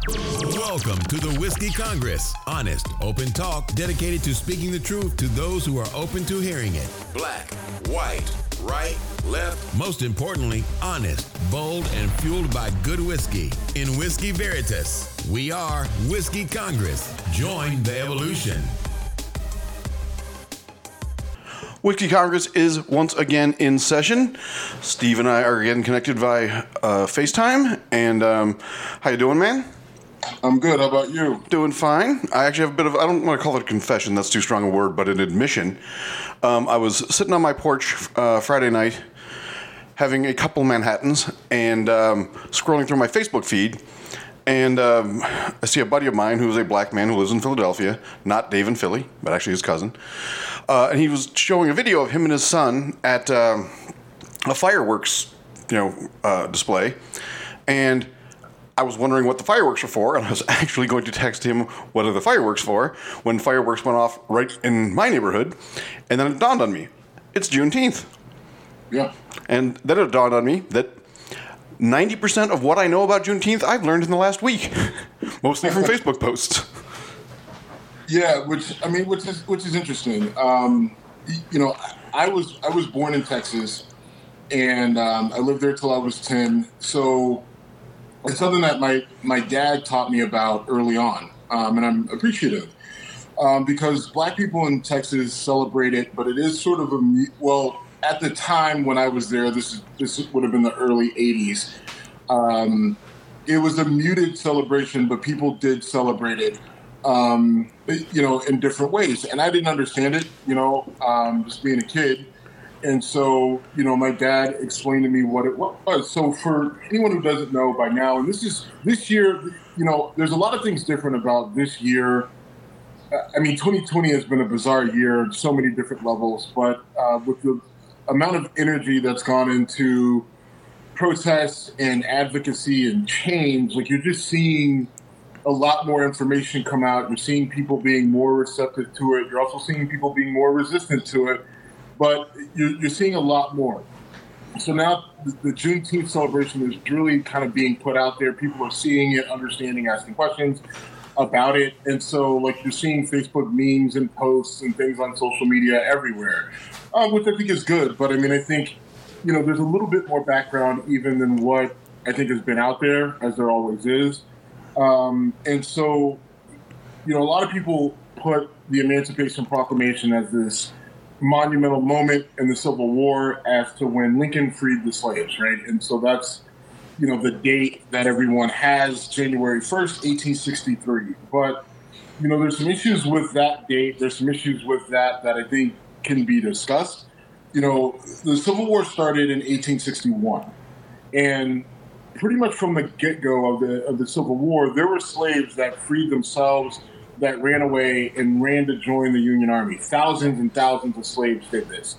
Welcome to the Whiskey Congress. Honest, open talk dedicated to speaking the truth to those who are open to hearing it. Black, white, right, left. Most importantly, honest, bold, and fueled by good whiskey. In Whiskey Veritas, we are Whiskey Congress. Join the evolution. Whiskey Congress is once again in session. Steve and I are getting connected via FaceTime. And how you doing, man? I'm good. How about you? Doing fine. I actually have a bit of, I don't want to call it a confession, that's too strong a word, but an admission. I was sitting on my porch Friday night having a couple Manhattans and scrolling through my Facebook feed. And I see a buddy of mine who's a black man who lives in Philadelphia, not Dave in Philly, but actually his cousin. And he was showing a video of him and his son at a fireworks, display. And I was wondering what the fireworks were for, and I was actually going to text him what are the fireworks for when fireworks went off right in my neighborhood. And then it dawned on me, it's Juneteenth. Yeah. And then it dawned on me that 90% of what I know about Juneteenth I've learned in the last week, mostly from Facebook posts. Yeah, which is interesting. I was born in Texas, and I lived there till I was 10. So it's something that my dad taught me about early on, and I'm appreciative because black people in Texas celebrate it, but it is sort of at the time when I was there, this would have been the early 80s. It was a muted celebration, but people did celebrate it, in different ways. And I didn't understand it, just being a kid. And so, my dad explained to me what it was. So for anyone who doesn't know by now, and this year, there's a lot of things different about this year. 2020 has been a bizarre year on so many different levels, but with the amount of energy that's gone into protests and advocacy and change, you're just seeing a lot more information come out. You're seeing people being more receptive to it. You're also seeing people being more resistant to it, but you're seeing a lot more. So now the Juneteenth celebration is really kind of being put out there. People are seeing it, understanding, asking questions about it. And so you're seeing Facebook memes and posts and things on social media everywhere, which I think is good. But I think, there's a little bit more background even than what I think has been out there, as there always is. And so, a lot of people put the Emancipation Proclamation as this monumental moment in the Civil War as to when Lincoln freed the slaves, right? And so that's, the date that everyone has, January 1st, 1863. But, there's some issues with that date. There's some issues with that I think can be discussed. The Civil War started in 1861. And pretty much from the get-go of the Civil War, there were slaves that freed themselves, that ran away and ran to join the Union Army. Thousands and thousands of slaves did this.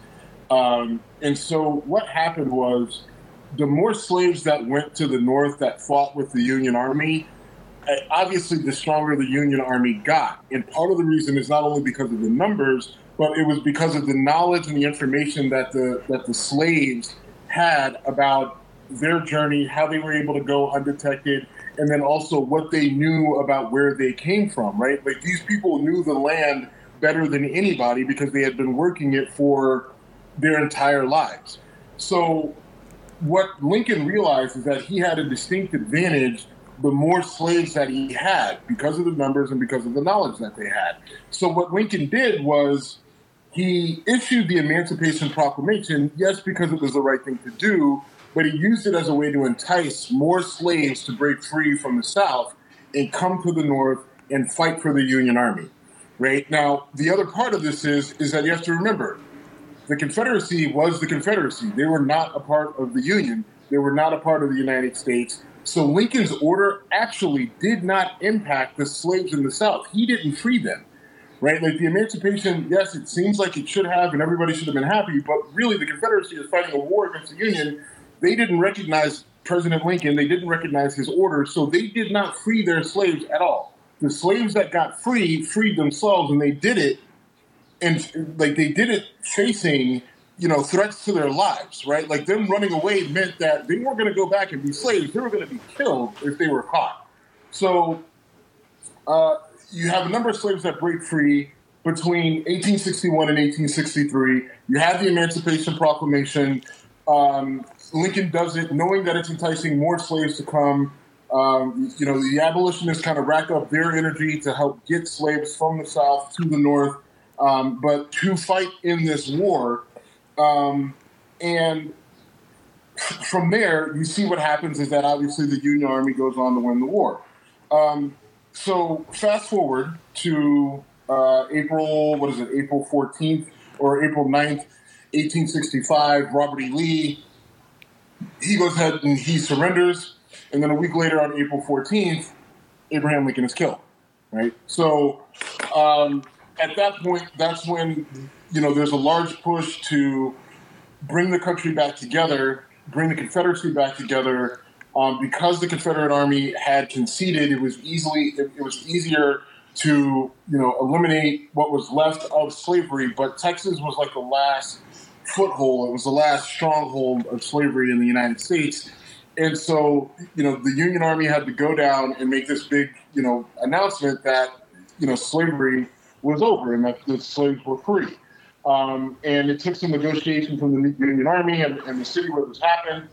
And so what happened was the more slaves that went to the North that fought with the Union Army, obviously the stronger the Union Army got. And part of the reason is not only because of the numbers, but it was because of the knowledge and the information that the slaves had about their journey, how they were able to go undetected, and then also what they knew about where they came from, right? These people knew the land better than anybody because they had been working it for their entire lives. So what Lincoln realized is that he had a distinct advantage the more slaves that he had because of the numbers and because of the knowledge that they had. So what Lincoln did was he issued the Emancipation Proclamation, yes, because it was the right thing to do, but he used it as a way to entice more slaves to break free from the South and come to the North and fight for the Union Army, right? Now, the other part of this is that you have to remember, the Confederacy was the Confederacy. They were not a part of the Union. They were not a part of the United States. So Lincoln's order actually did not impact the slaves in the South. He didn't free them, right? The Emancipation, yes, it seems like it should have, and everybody should have been happy, but really the Confederacy is fighting a war against the Union. They didn't recognize President Lincoln. They didn't recognize his order, so they did not free their slaves at all. The slaves that got freed themselves, and they did it, and they did it facing, threats to their lives, right? Them running away meant that they weren't going to go back and be slaves. They were going to be killed if they were caught. So you have a number of slaves that break free between 1861 and 1863. You have the Emancipation Proclamation. Lincoln does it knowing that it's enticing more slaves to come. The abolitionists kind of rack up their energy to help get slaves from the South to the North, but to fight in this war. And from there, you see what happens is that obviously the Union Army goes on to win the war. So fast forward to April 14th or April 9th, 1865, Robert E. Lee, he goes ahead and he surrenders. And then a week later on April 14th, Abraham Lincoln is killed, right? So at that point, that's when, there's a large push to bring the country back together, bring the Confederacy back together. Because the Confederate Army had conceded, it was easier to, eliminate what was left of slavery. But Texas was like the last foothold. It was the last stronghold of slavery in the United States. And so, the Union Army had to go down and make this big, announcement that, slavery was over and that the slaves were free. And it took some negotiation from the Union Army and the city where this happened.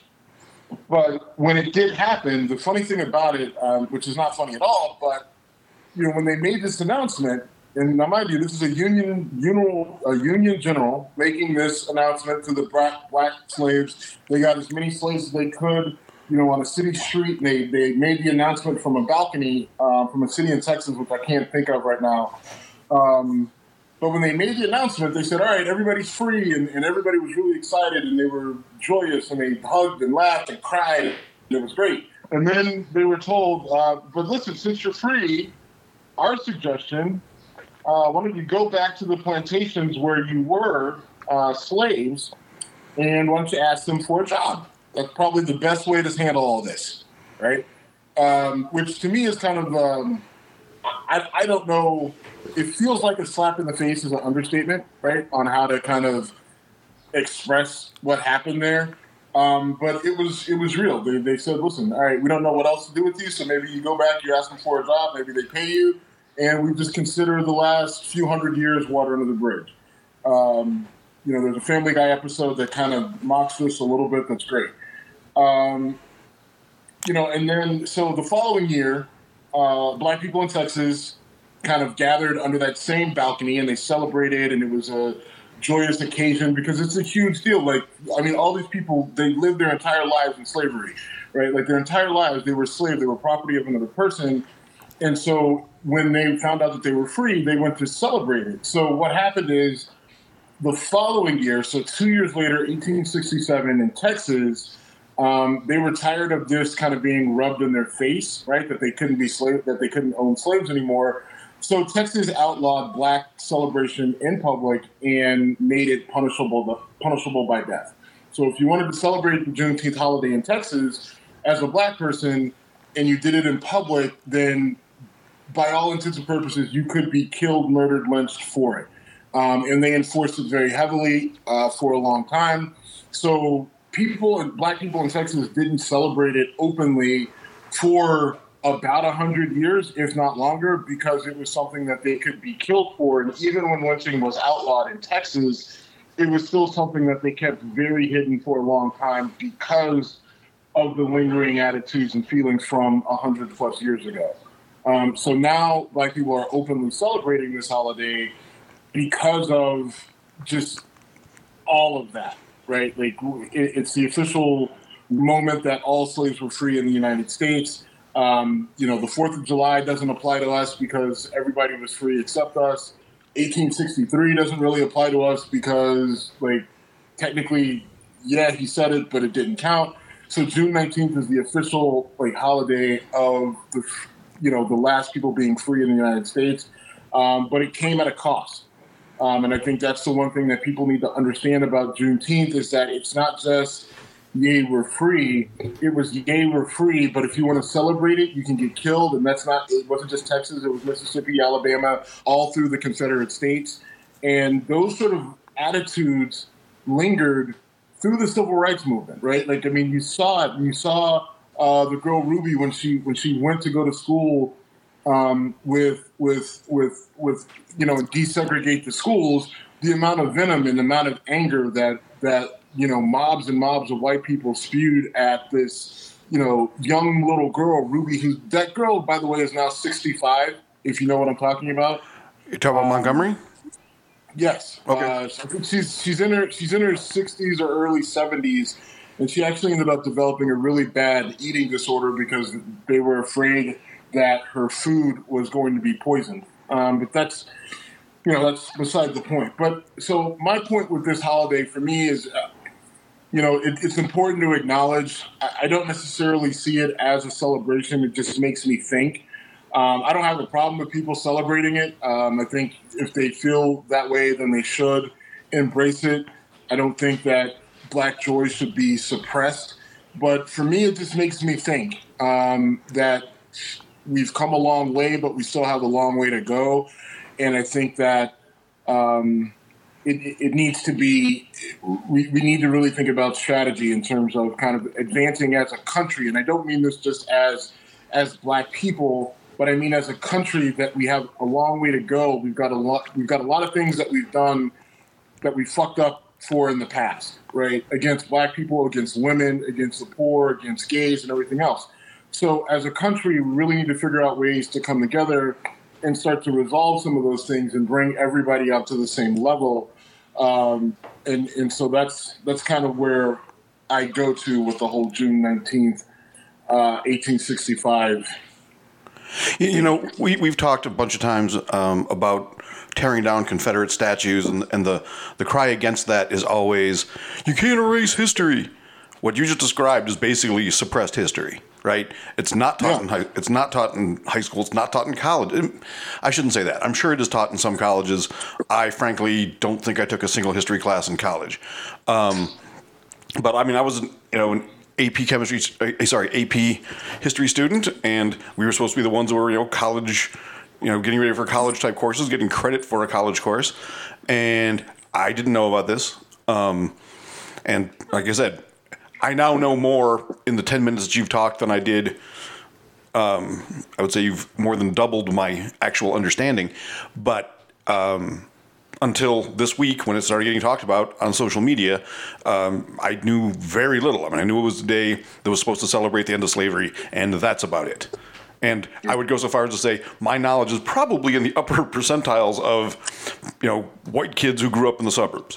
But when it did happen, the funny thing about it, which is not funny at all, but, when they made this announcement, and now mind you, this is a Union general making this announcement to the black slaves. They got as many slaves as they could, on a city street. And they made the announcement from a balcony from a city in Texas, which I can't think of right now. But when they made the announcement, they said, all right, everybody's free. And everybody was really excited and they were joyous and they hugged and laughed and cried. And it was great. And then they were told, but listen, since you're free, our suggestion, why don't you go back to the plantations where you were slaves and why don't you ask them for a job? That's probably the best way to handle all this, right? Which to me is kind of, I don't know, it feels like a slap in the face is an understatement, right, on how to kind of express what happened there. But it was real. They said, listen, all right, we don't know what else to do with you, so maybe you go back, you ask them for a job, maybe they pay you, and we just consider the last few hundred years water under the bridge. There's a Family Guy episode that kind of mocks this a little bit. That's great. And then, so the following year, black people in Texas kind of gathered under that same balcony and they celebrated, and it was a joyous occasion because it's a huge deal. All these people, they lived their entire lives in slavery, right? Like their entire lives, they were slaves, they were property of another person. And so when they found out that they were free, they went to celebrate it. So what happened is the following year, so 2 years later, 1867 in Texas, they were tired of this kind of being rubbed in their face, right? That they couldn't own slaves anymore. So Texas outlawed black celebration in public and made it punishable by death. So if you wanted to celebrate the Juneteenth holiday in Texas as a black person and you did it in public, then by all intents and purposes, you could be killed, murdered, lynched for it. And they enforced it very heavily for a long time. So black people in Texas didn't celebrate it openly for about 100 years, if not longer, because it was something that they could be killed for. And even when lynching was outlawed in Texas, it was still something that they kept very hidden for a long time because of the lingering attitudes and feelings from 100 plus years ago. So now black people are openly celebrating this holiday because of just all of that, right? Like it's the official moment that all slaves were free in the United States. The 4th of July doesn't apply to us because everybody was free except us. 1863 doesn't really apply to us because, technically, yeah, he said it, but it didn't count. So June 19th is the official, holiday of the last people being free in the United States. But it came at a cost. And I think that's the one thing that people need to understand about Juneteenth is that it's not just yay, we're free. It was yay, we're free, but if you want to celebrate it, you can get killed. And it wasn't just Texas, it was Mississippi, Alabama, all through the Confederate States. And those sort of attitudes lingered through the Civil Rights Movement, right? You saw it. You saw the girl Ruby when she went to go to school with desegregate the schools, the amount of venom and the amount of anger that mobs and mobs of white people spewed at this young little girl Ruby. That girl, by the way, is now 65. If you know what I'm talking about. You're talking about Montgomery? Yes. Okay. So I think she's in her 60s or early 70s, and she actually ended up developing a really bad eating disorder because they were afraid that her food was going to be poisoned. But that's beside the point. But so my point with this holiday for me is, it's important to acknowledge. I don't necessarily see it as a celebration. It just makes me think. I don't have a problem with people celebrating it. I think if they feel that way, then they should embrace it. I don't think that Black joy should be suppressed. But for me, it just makes me think that we've come a long way, but we still have a long way to go. And I think that it needs to be we need to really think about strategy in terms of kind of advancing as a country. And I don't mean this just as Black people, but I mean as a country that we have a long way to go. We've got a lot of things that we've done that we fucked up for in the past, right? Against Black people, against women, against the poor, against gays and everything else. So as a country, we really need to figure out ways to come together and start to resolve some of those things and bring everybody up to the same level. And so that's kind of where I go to with the whole June 19th, 1865. We've talked a bunch of times about tearing down Confederate statues, and the cry against that is always, you can't erase history. What you just described is basically suppressed history, right? It's not taught in high school. It's not taught in college. I shouldn't say that. I'm sure it is taught in some colleges. I frankly don't think I took a single history class in college. But I mean, I was an AP history student, and we were supposed to be the ones who were college, getting ready for college type courses, getting credit for a college course, and I didn't know about this. And like I said, I now know more in the 10 minutes that you've talked than I did. I would say you've more than doubled my actual understanding. But until this week, when it started getting talked about on social media, I knew very little. I mean, I knew it was the day that was supposed to celebrate the end of slavery, and that's about it. And I would go so far as to say my knowledge is probably in the upper percentiles of, white kids who grew up in the suburbs.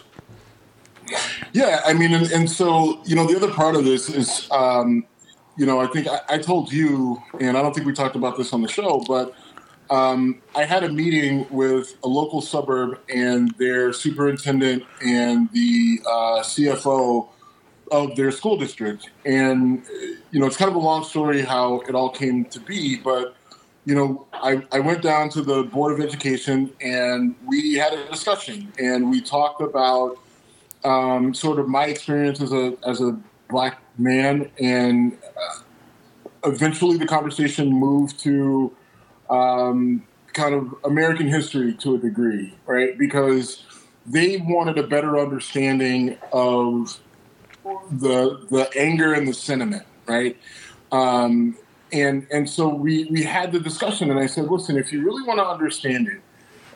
Yeah, I mean, and so, the other part of this is, I think I told you, and I don't think we talked about this on the show, but I had a meeting with a local suburb and their superintendent and the CFO of their school district. And, it's kind of a long story how it all came to be, but, I went down to the Board of Education and we had a discussion and we talked about sort of my experience as a Black man, and eventually the conversation moved to kind of American history to a degree, right? Because they wanted a better understanding of the anger and the sentiment, right? And so we had the discussion, and I said, listen, if you really want to understand it,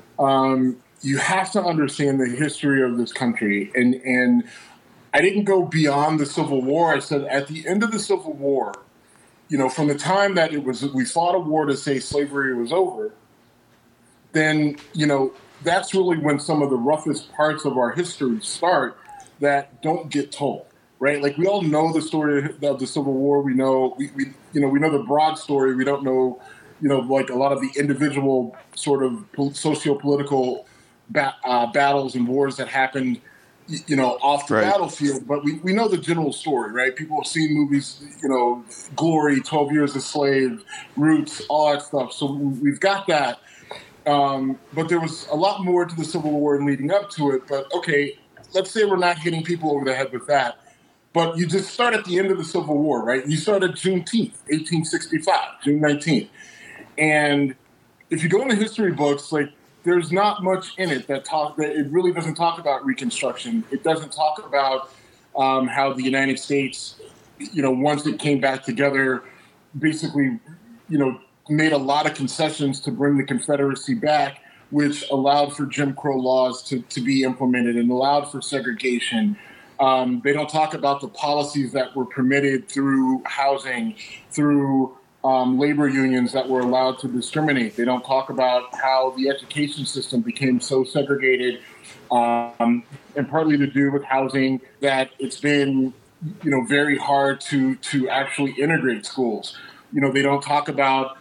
you have to understand the history of this country. And I didn't go beyond the Civil War. I said at the end of the Civil War, from the time that we fought a war to say slavery was over, then, that's really when some of the roughest parts of our history start that don't get told, right? Like, we all know the story of the Civil War. We know, we know the broad story. We don't know, like a lot of the individual sort of socio-political battles and wars that happened, off the battlefield. But we know the general story, right? People have seen movies, Glory, 12 Years a Slave, Roots, all that stuff. So we've got that. But there was a lot more to the Civil War and leading up to it. But, okay, let's say we're not hitting people over the head with that. But you just start at the end of the Civil War, right? You start at Juneteenth, 1865, June 19th. And if you go into history books, like, there's not much in it that it really doesn't talk about Reconstruction. It doesn't talk about how the United States, once it came back together, basically, made a lot of concessions to bring the Confederacy back, which allowed for Jim Crow laws to be implemented and allowed for segregation. They don't talk about the policies that were permitted through housing, through labor unions that were allowed to discriminate. They don't talk about how the education system became so segregated, and partly to do with housing, that it's been, very hard to actually integrate schools. They don't talk about,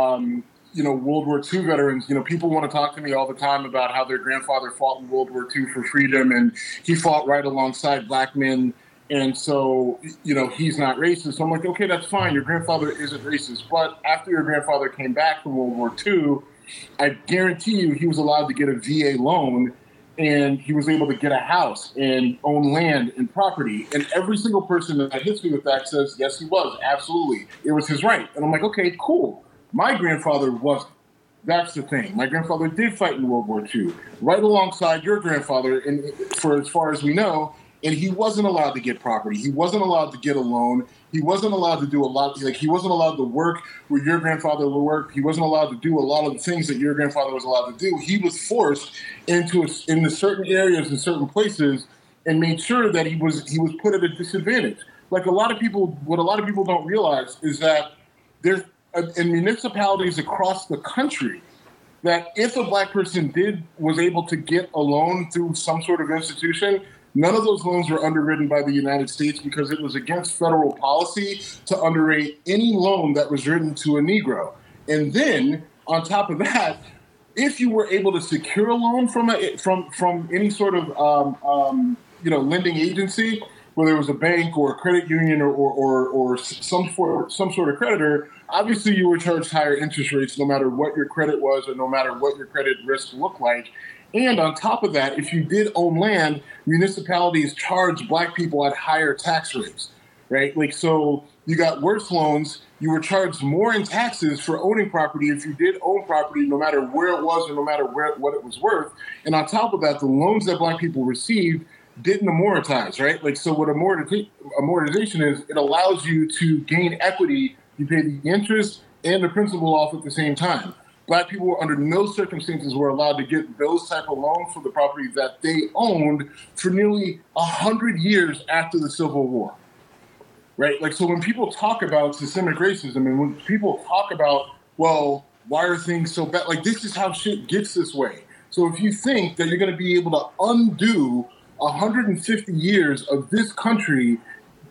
World War II veterans. People want to talk to me all the time about how their grandfather fought in World War II for freedom, and he fought right alongside black men. And so, he's not racist. So I'm like, okay, that's fine. Your grandfather isn't racist. But after your grandfather came back from World War II, I guarantee you he was allowed to get a VA loan, and he was able to get a house and own land and property. And every single person that hits me with that says, yes, he was. Absolutely. It was his right. And I'm like, okay, cool. My grandfather wasn't. That's the thing. My grandfather did fight in World War II, right alongside your grandfather, and for as far as we know, and he wasn't allowed to get property. He wasn't allowed to get a loan. He wasn't allowed to do a lot. He wasn't allowed to work where your grandfather would work. He wasn't allowed to do a lot of the things that your grandfather was allowed to do. He was forced into certain areas and certain places, and made sure that he was put at a disadvantage. What a lot of people don't realize is that there's in municipalities across the country, that if a black person was able to get a loan through some sort of institution, none of those loans were underwritten by the United States, because it was against federal policy to underwrite any loan that was written to a Negro. And then on top of that, if you were able to secure a loan from any sort of lending agency, whether it was a bank or a credit union or some sort of creditor, obviously you were charged higher interest rates no matter what your credit was or no matter what your credit risk looked like. And on top of that, if you did own land, municipalities charged black people at higher tax rates, right? So you got worse loans. You were charged more in taxes for owning property if you did own property, no matter where it was or no matter what it was worth. And on top of that, the loans that black people received didn't amortize, right? So what amortization is, it allows you to gain equity. You pay the interest and the principal off at the same time. Black people under no circumstances were allowed to get those type of loans for the property that they owned for nearly 100 years after the Civil War, right? So when people talk about systemic racism, and when people talk about, well, why are things so bad? This is how shit gets this way. So if you think that you're going to be able to undo 150 years of this country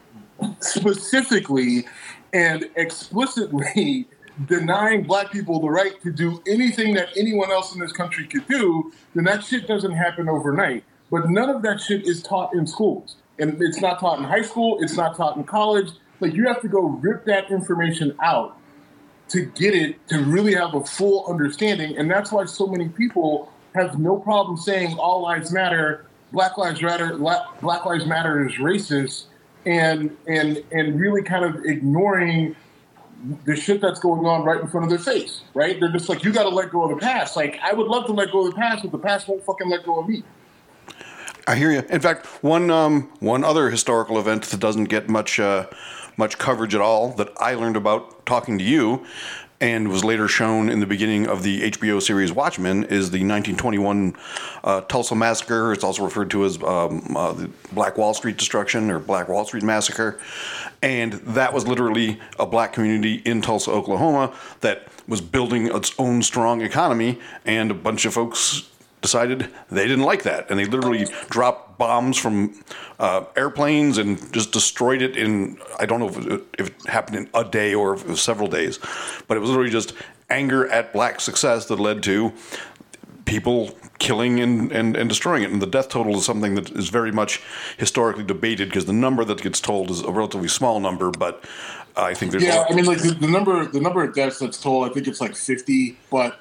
specifically and explicitly denying black people the right to do anything that anyone else in this country could do, then that shit doesn't happen overnight. But none of that shit is taught in schools. And it's not taught in high school. It's not taught in college. You have to go rip that information out to get it, to really have a full understanding. And that's why so many people have no problem saying all lives matter, Black Lives Matter is racist, and really kind of ignoring the shit that's going on right in front of their face, right? They're just like, you got to let go of the past. I would love to let go of the past, but the past won't fucking let go of me. I hear you. In fact, one other historical event that doesn't get much coverage at all that I learned about talking to you, and was later shown in the beginning of the HBO series Watchmen, is the 1921 Tulsa Massacre. It's also referred to as the Black Wall Street Destruction or Black Wall Street Massacre. And that was literally a black community in Tulsa, Oklahoma, that was building its own strong economy, and a bunch of folks decided they didn't like that, and they literally dropped bombs from airplanes and just destroyed it in, I don't know if it happened in a day or if it was several days, but it was literally just anger at black success that led to people killing and destroying it. And the death total is something that is very much historically debated, because the number that gets told is a relatively small number, but I think there's the number of deaths that's told, I think it's 50, but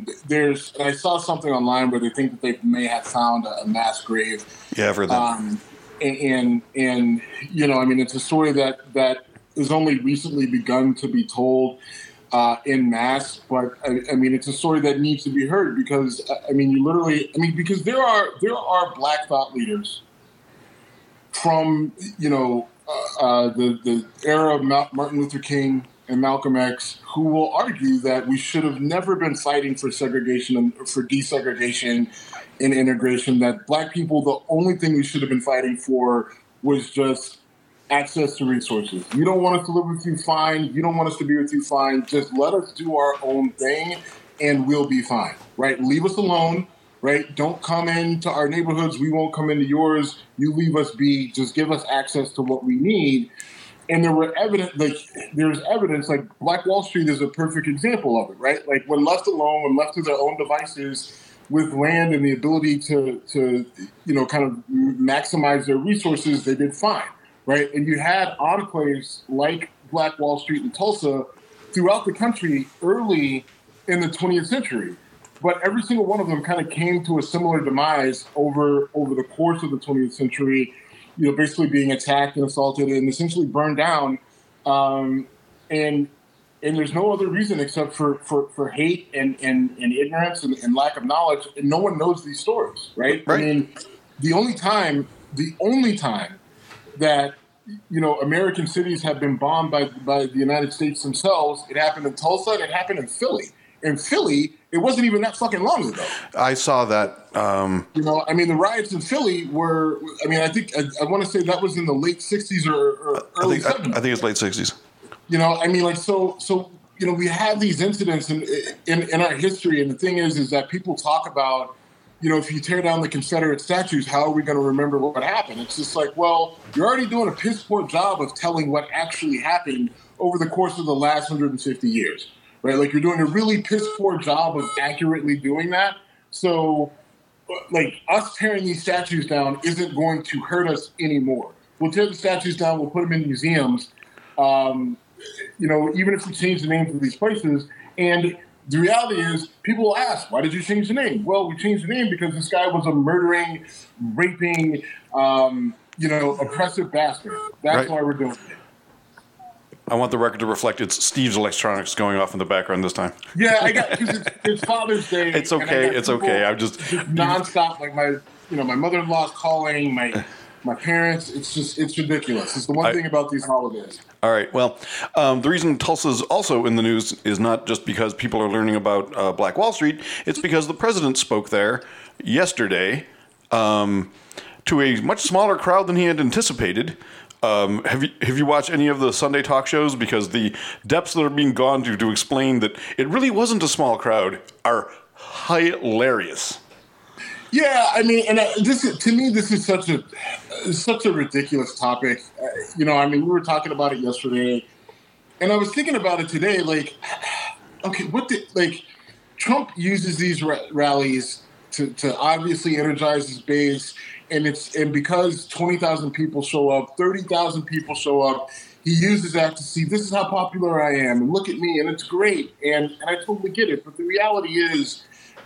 I saw something online where they think that they may have found a mass grave. Yeah, I've heard that. And it's a story that has only recently begun to be told in mass, but it's a story that needs to be heard, because because there are black thought leaders from the era of Martin Luther King and Malcolm X, who will argue that we should have never been fighting for segregation and for desegregation and integration, that black people, the only thing we should have been fighting for was just access to resources. You don't want us to live with you, fine. You don't want us to be with you, fine. Just let us do our own thing and we'll be fine, right? Leave us alone, right? Don't come into our neighborhoods. We won't come into yours. You leave us be. Just give us access to what we need. And there's evidence, like Black Wall Street is a perfect example of it, right? Like when left alone, when left to their own devices with land and the ability to kind of maximize their resources, they did fine, right? And you had enclaves like Black Wall Street in Tulsa throughout the country early in the 20th century. But every single one of them kind of came to a similar demise over the course of the 20th century, basically being attacked and assaulted and essentially burned down. And there's no other reason except for hate and ignorance and lack of knowledge. And no one knows these stories, right? I mean, the only time that, American cities have been bombed by the United States themselves, it happened in Tulsa and it happened in Philly. In Philly, it wasn't even that fucking long ago. I saw that. The riots in Philly were, I want to say that was in the late 60s or early 70s. I think it's late 60s. We have these incidents in our history, and the thing is that people talk about, if you tear down the Confederate statues, how are we going to remember what happened? It's just like, well, you're already doing a piss poor job of telling what actually happened over the course of the last 150 years. Right, like you're doing a really piss poor job of accurately doing that. So, like us tearing these statues down isn't going to hurt us anymore. We'll tear the statues down. We'll put them in museums. Even if we change the names of these places. And the reality is, people will ask, "Why did you change the name?" Well, we changed the name because this guy was a murdering, raping, oppressive bastard. That's why we're doing it. I want the record to reflect it's Steve's electronics going off in the background this time. Yeah, I got because it's Father's Day. It's okay. It's okay. I'm just nonstop. Like my mother-in-law's calling. My parents. It's ridiculous. It's the one thing about these holidays. All right. Well, the reason Tulsa's also in the news is not just because people are learning about Black Wall Street. It's because the president spoke there yesterday to a much smaller crowd than he had anticipated. Have you watched any of the Sunday talk shows? Because the depths that are being gone to explain that it really wasn't a small crowd are hilarious. Yeah, this is such a ridiculous topic. We were talking about it yesterday, and I was thinking about it today. Like, okay, Trump uses these rallies to obviously energize his base. And because 20,000 people show up, 30,000 people show up, he uses that to see this is how popular I am, and look at me, and it's great, and I totally get it. But the reality is,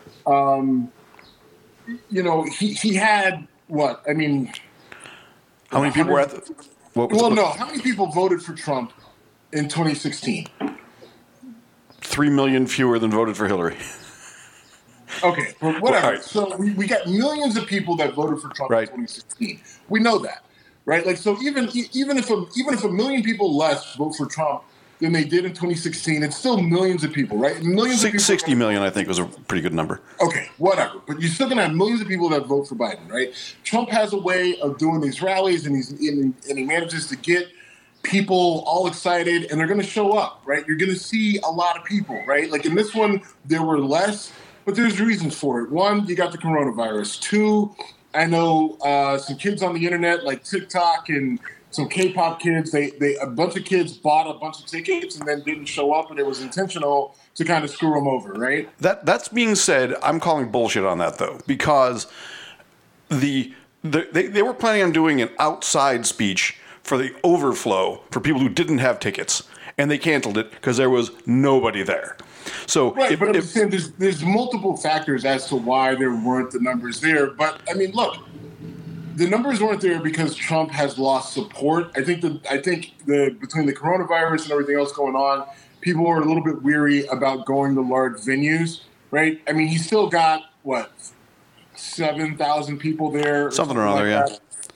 he had what? I mean, how many people were at the? How many people voted for Trump in 2016? 3 million fewer than voted for Hillary. Okay, but whatever. Right. So we got millions of people that voted for Trump in 2016. We know that, right? Like, so even if a million people less vote for Trump than they did in 2016, it's still millions of people, right? Millions of people. 60 million, I think, was a pretty good number. Okay, whatever. But you're still going to have millions of people that vote for Biden, right? Trump has a way of doing these rallies, and he manages to get people all excited, and they're going to show up, right? You're going to see a lot of people, right? Like in this one, there were less. But there's reasons for it. One, you got the coronavirus. Two, I know some kids on the internet like TikTok and some K-pop kids. A bunch of kids bought a bunch of tickets and then didn't show up, and it was intentional to kind of screw them over, right? That's being said, I'm calling bullshit on that though, because they were planning on doing an outside speech for the overflow for people who didn't have tickets, and they canceled it because there was nobody there. So, right, but I'm saying there's multiple factors as to why there weren't the numbers there. But look, the numbers weren't there because Trump has lost support. I think between the coronavirus and everything else going on, people were a little bit weary about going to large venues, right? He still got 7,000 people there, something or other, yeah.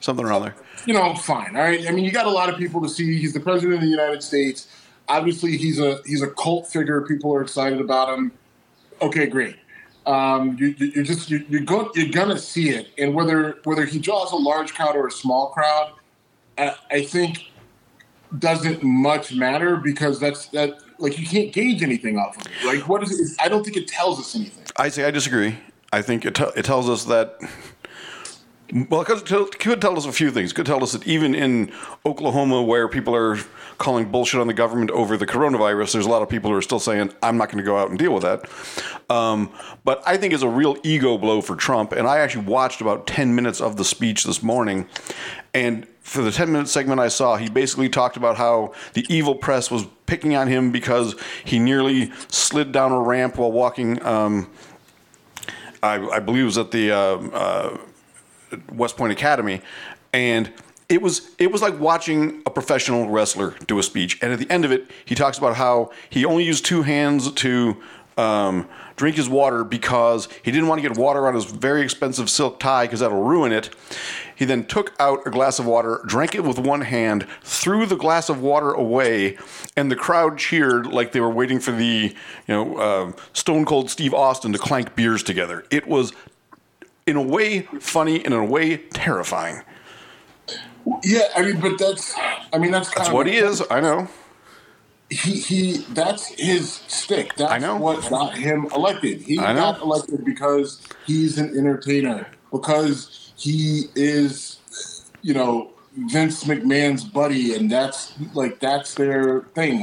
something around there. Fine. All right. I mean, you got a lot of people to see. He's the president of the United States. Obviously, he's a cult figure. People are excited about him. Okay, great. You're gonna see it, and whether he draws a large crowd or a small crowd, I think doesn't much matter, because that you can't gauge anything off of it. Like, what is it? I don't think it tells us anything. I disagree. I think it tells us that. Well, it could tell us a few things. It could tell us that even in Oklahoma, where people are calling bullshit on the government over the coronavirus, there's a lot of people who are still saying, I'm not going to go out and deal with that. But I think it's a real ego blow for Trump. And I actually watched about 10 minutes of the speech this morning. And for the 10-minute segment I saw, he basically talked about how the evil press was picking on him because he nearly slid down a ramp while walking. I believe it was at the West Point Academy, and it was like watching a professional wrestler do a speech. And at the end of it, he talks about how he only used two hands to drink his water because he didn't want to get water on his very expensive silk tie because that'll ruin it. He then took out a glass of water, drank it with one hand, threw the glass of water away, and the crowd cheered like they were waiting for the Stone Cold Steve Austin to clank beers together. It was, in a way, funny and in a way terrifying. Yeah, but that's kind of what he is. I know. He that's his stick. That's I know. What got him elected. He got elected because he's an entertainer, because he is, Vince McMahon's buddy, and that's their thing.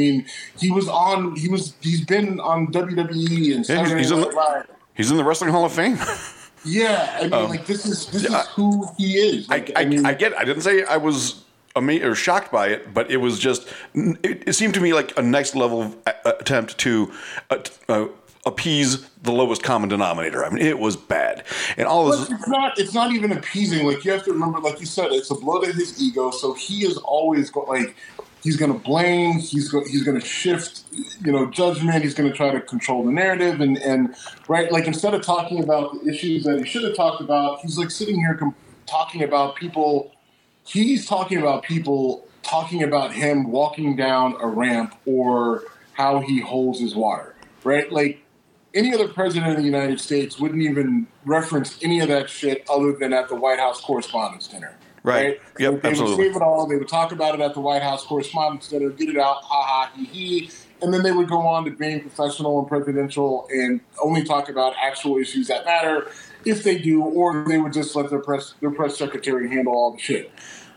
He's been on WWE and Saturday Night Live. He's in the Wrestling Hall of Fame. Yeah, this is who he is. I get it. I didn't say I was amazed or shocked by it, but it was just, it seemed to me like a next level attempt to appease the lowest common denominator. I mean, it was bad. And all this. It's not even appeasing. Like, you have to remember, like you said, it's a blow to his ego. So he is always he's going to blame. He's going to shift, judgment. He's going to try to control the narrative, and right. Like, instead of talking about the issues that he should have talked about, he's like sitting here talking about people. He's talking about people talking about him walking down a ramp or how he holds his water. Right. Like, any other president of the United States wouldn't even reference any of that shit other than at the White House Correspondents' Dinner. Right? Yep, they absolutely. would save it all. They would talk about it at the White House Correspondents' Dinner, get it out, ha ha, he he, and then they would go on to being professional and presidential and only talk about actual issues that matter, if they do, or they would just let their press secretary handle all the shit.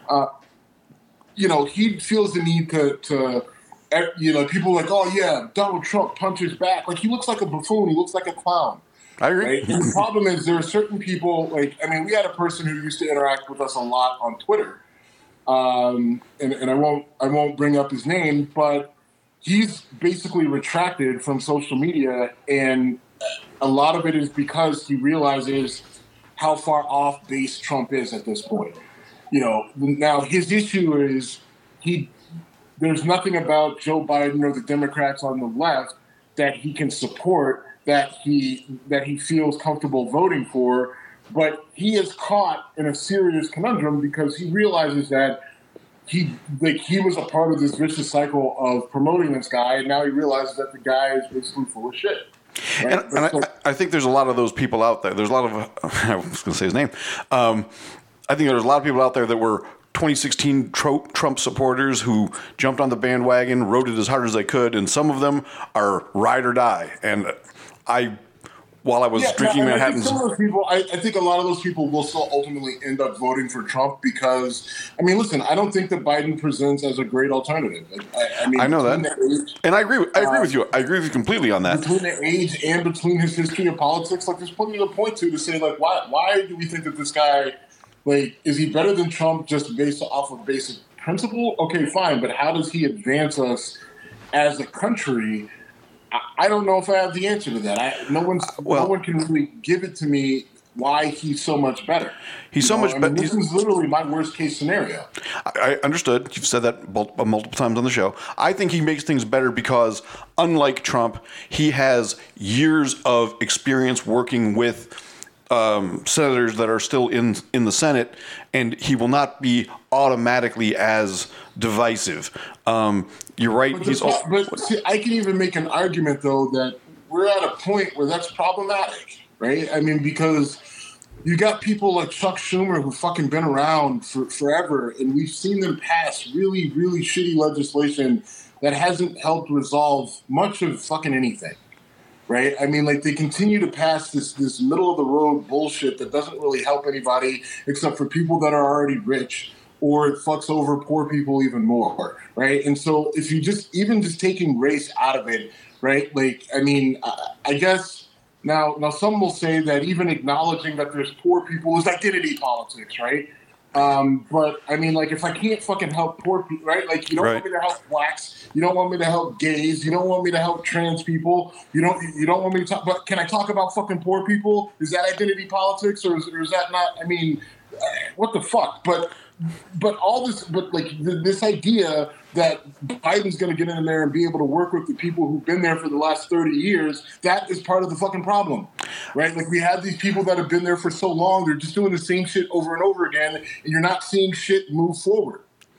He feels the need to people are like, oh yeah, Donald Trump punches back. Like, he looks like a buffoon. He looks like a clown. I agree. Right? And the problem is, there are certain people, we had a person who used to interact with us a lot on Twitter. And I won't bring up his name, but he's basically retracted from social media, and a lot of it is because he realizes how far off base Trump is at this point. Now his issue is there's nothing about Joe Biden or the Democrats on the left that he can support, that he feels comfortable voting for, but he is caught in a serious conundrum because he realizes that he was a part of this vicious cycle of promoting this guy, and now he realizes that the guy is basically full of shit. Right? And I think there's a lot of those people out there. There's a lot of I was going to say his name. I think there's a lot of people out there that were 2016 Trump supporters who jumped on the bandwagon, rode it as hard as they could, and some of them are ride or die. And while I was drinking Manhattans, some of those people, I think a lot of those people will still ultimately end up voting for Trump because, listen, I don't think that Biden presents as a great alternative. I know that, and I agree with you. I agree with you completely on that. Between the age and between his history of politics, there's plenty to point to say, why do we think that this guy, is he better than Trump just based off of basic principle? Okay, fine, but how does he advance us as a country? I don't know if I have the answer to that. No one can really give it to me why he's so much better. He's so much better. This is literally my worst case scenario. I understood. You've said that multiple times on the show. I think he makes things better because, unlike Trump, he has years of experience working with senators that are still in the Senate, and he will not be automatically as divisive. You're right. But see, I can even make an argument, though, that we're at a point where that's problematic, right? I mean, because you got people like Chuck Schumer who fucking been around for forever, and we've seen them pass really, really shitty legislation that hasn't helped resolve much of fucking anything, right? I mean, like, they continue to pass this middle-of-the-road bullshit that doesn't really help anybody except for people that are already rich, or it fucks over poor people even more, right? And so if you just taking race out of it, right? Like, I mean, I guess now some will say that even acknowledging that there's poor people is identity politics, right? But I mean, like, if I can't fucking help poor people, right? Like, you don't want me to help blacks, you don't want me to help gays, you don't want me to help trans people, you don't want me to talk. But can I talk about fucking poor people? Is that identity politics, or is that not? I mean, what the fuck? But all this, this idea that Biden's going to get in there and be able to work with the people who've been there for the last 30 years, that is part of the fucking problem, right? Like, we have these people that have been there for so long, they're just doing the same shit over and over again, and you're not seeing shit move forward.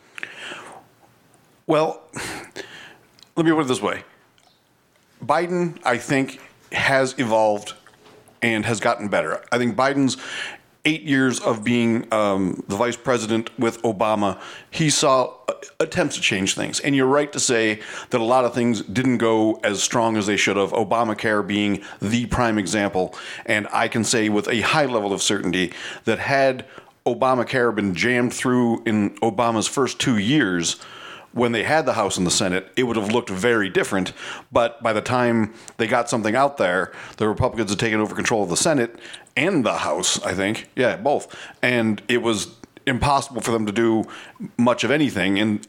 Well, let me put it this way. Biden, I think, has evolved and has gotten better. I think Biden's 8 years of being the vice president with Obama, he saw attempts to change things. And you're right to say that a lot of things didn't go as strong as they should have, Obamacare being the prime example. And I can say with a high level of certainty that had Obamacare been jammed through in Obama's first 2 years, when they had the House and the Senate, it would have looked very different. But by the time they got something out there, the Republicans had taken over control of the Senate and the House, I think. Yeah, both. And it was impossible for them to do much of anything. Mitch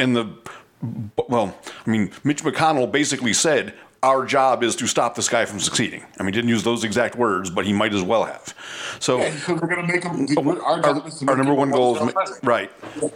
McConnell basically said, our job is to stop this guy from succeeding. I mean, he didn't use those exact words, but he might as well have. So, we're going to make him. Our number one goal is right.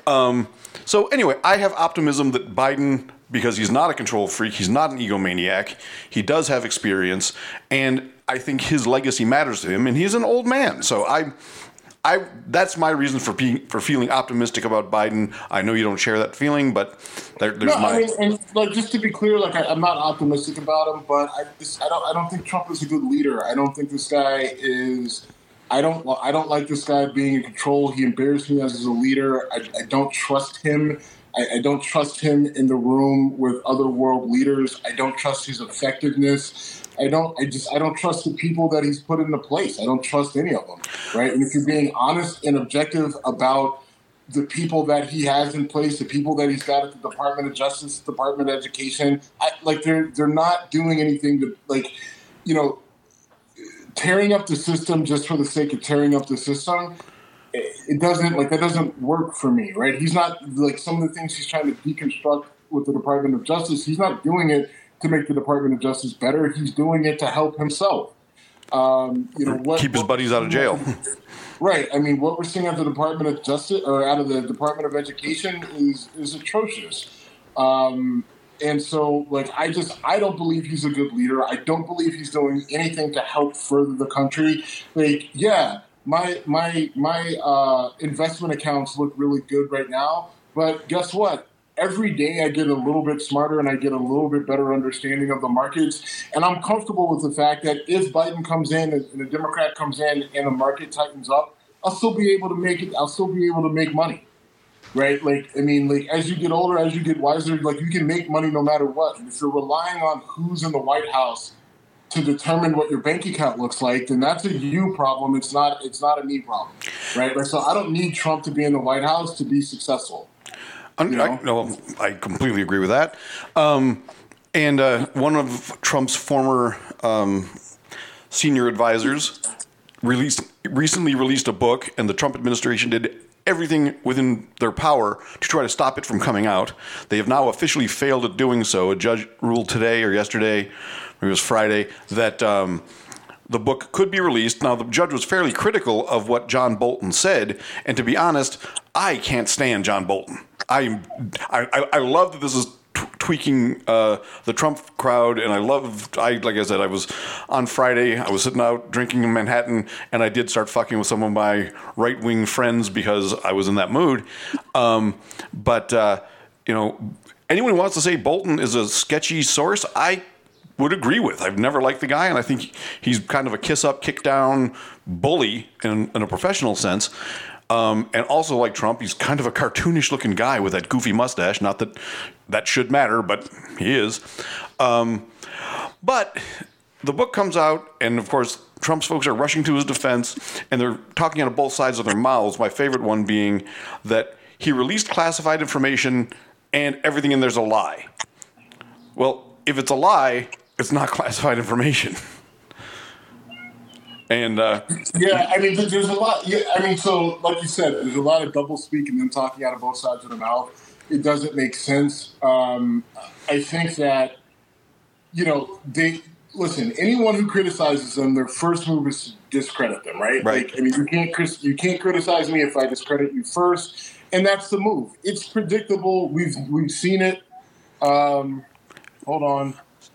So anyway, I have optimism that Biden, because he's not a control freak, he's not an egomaniac, he does have experience, and I think his legacy matters to him, and he's an old man. So I that's my reason for feeling optimistic about Biden. I know you don't share that feeling, but just to be clear, like, I'm not optimistic about him, but I don't think Trump is a good leader. I don't think this guy is. I don't like this guy being in control. He embarrassed me as a leader. I don't trust him. I don't trust him in the room with other world leaders. I don't trust his effectiveness. I don't trust the people that he's put into place. I don't trust any of them, right? And if you're being honest and objective about the people that he has in place, the people that he's got at the Department of Justice, Department of Education, they're not doing anything to, like, you know, tearing up the system just for the sake of tearing up the system. That doesn't work for me, right? He's not, like, some of the things he's trying to deconstruct with the Department of Justice, he's not doing it to make the Department of Justice better. He's doing it to help himself. Keep his buddies out of jail. Right. I mean, what we're seeing out of the Department of Justice or out of the Department of Education is atrocious. And so, like, I don't believe he's a good leader. I don't believe he's doing anything to help further the country. Like, yeah, my investment accounts look really good right now, but guess what? Every day I get a little bit smarter and I get a little bit better understanding of the markets. And I'm comfortable with the fact that if Biden comes in and a Democrat comes in and the market tightens up, I'll still be able to make it. I'll still be able to make money. Right? Like, I mean, like, as you get older, as you get wiser, like, you can make money no matter what. And if you're relying on who's in the White House to determine what your bank account looks like, then that's a you problem. It's not a me problem. Right? Like, so I don't need Trump to be in the White House to be successful. I completely agree with that. And one of Trump's former senior advisors recently released a book, and the Trump administration did everything within their power to try to stop it from coming out. They have now officially failed at doing so. A judge ruled today or yesterday, maybe it was Friday, that the book could be released. Now, the judge was fairly critical of what John Bolton said, and to be honest, I can't stand John Bolton. I love that this is tweaking the Trump crowd, and like I said, I was on Friday, I was sitting out drinking in Manhattan, and I did start fucking with some of my right-wing friends because I was in that mood. But anyone who wants to say Bolton is a sketchy source, I would agree with. I've never liked the guy, and I think he's kind of a kiss-up, kick-down bully in a professional sense. And also, like Trump, he's kind of a cartoonish-looking guy with that goofy mustache. Not that that should matter, but he is. But the book comes out, and of course, Trump's folks are rushing to his defense, and they're talking out of both sides of their mouths. My favorite one being that he released classified information, and everything in there's a lie. Well, if it's a lie, it's not classified information. And yeah, I mean, there's a lot. Yeah, I mean, so like you said, there's a lot of double speak and them talking out of both sides of the mouth. It doesn't make sense. I think that they listen. Anyone who criticizes them, their first move is to discredit them, right? Right. Like, I mean, you can't criticize me if I discredit you first, and that's the move. It's predictable. We've seen it. Hold on.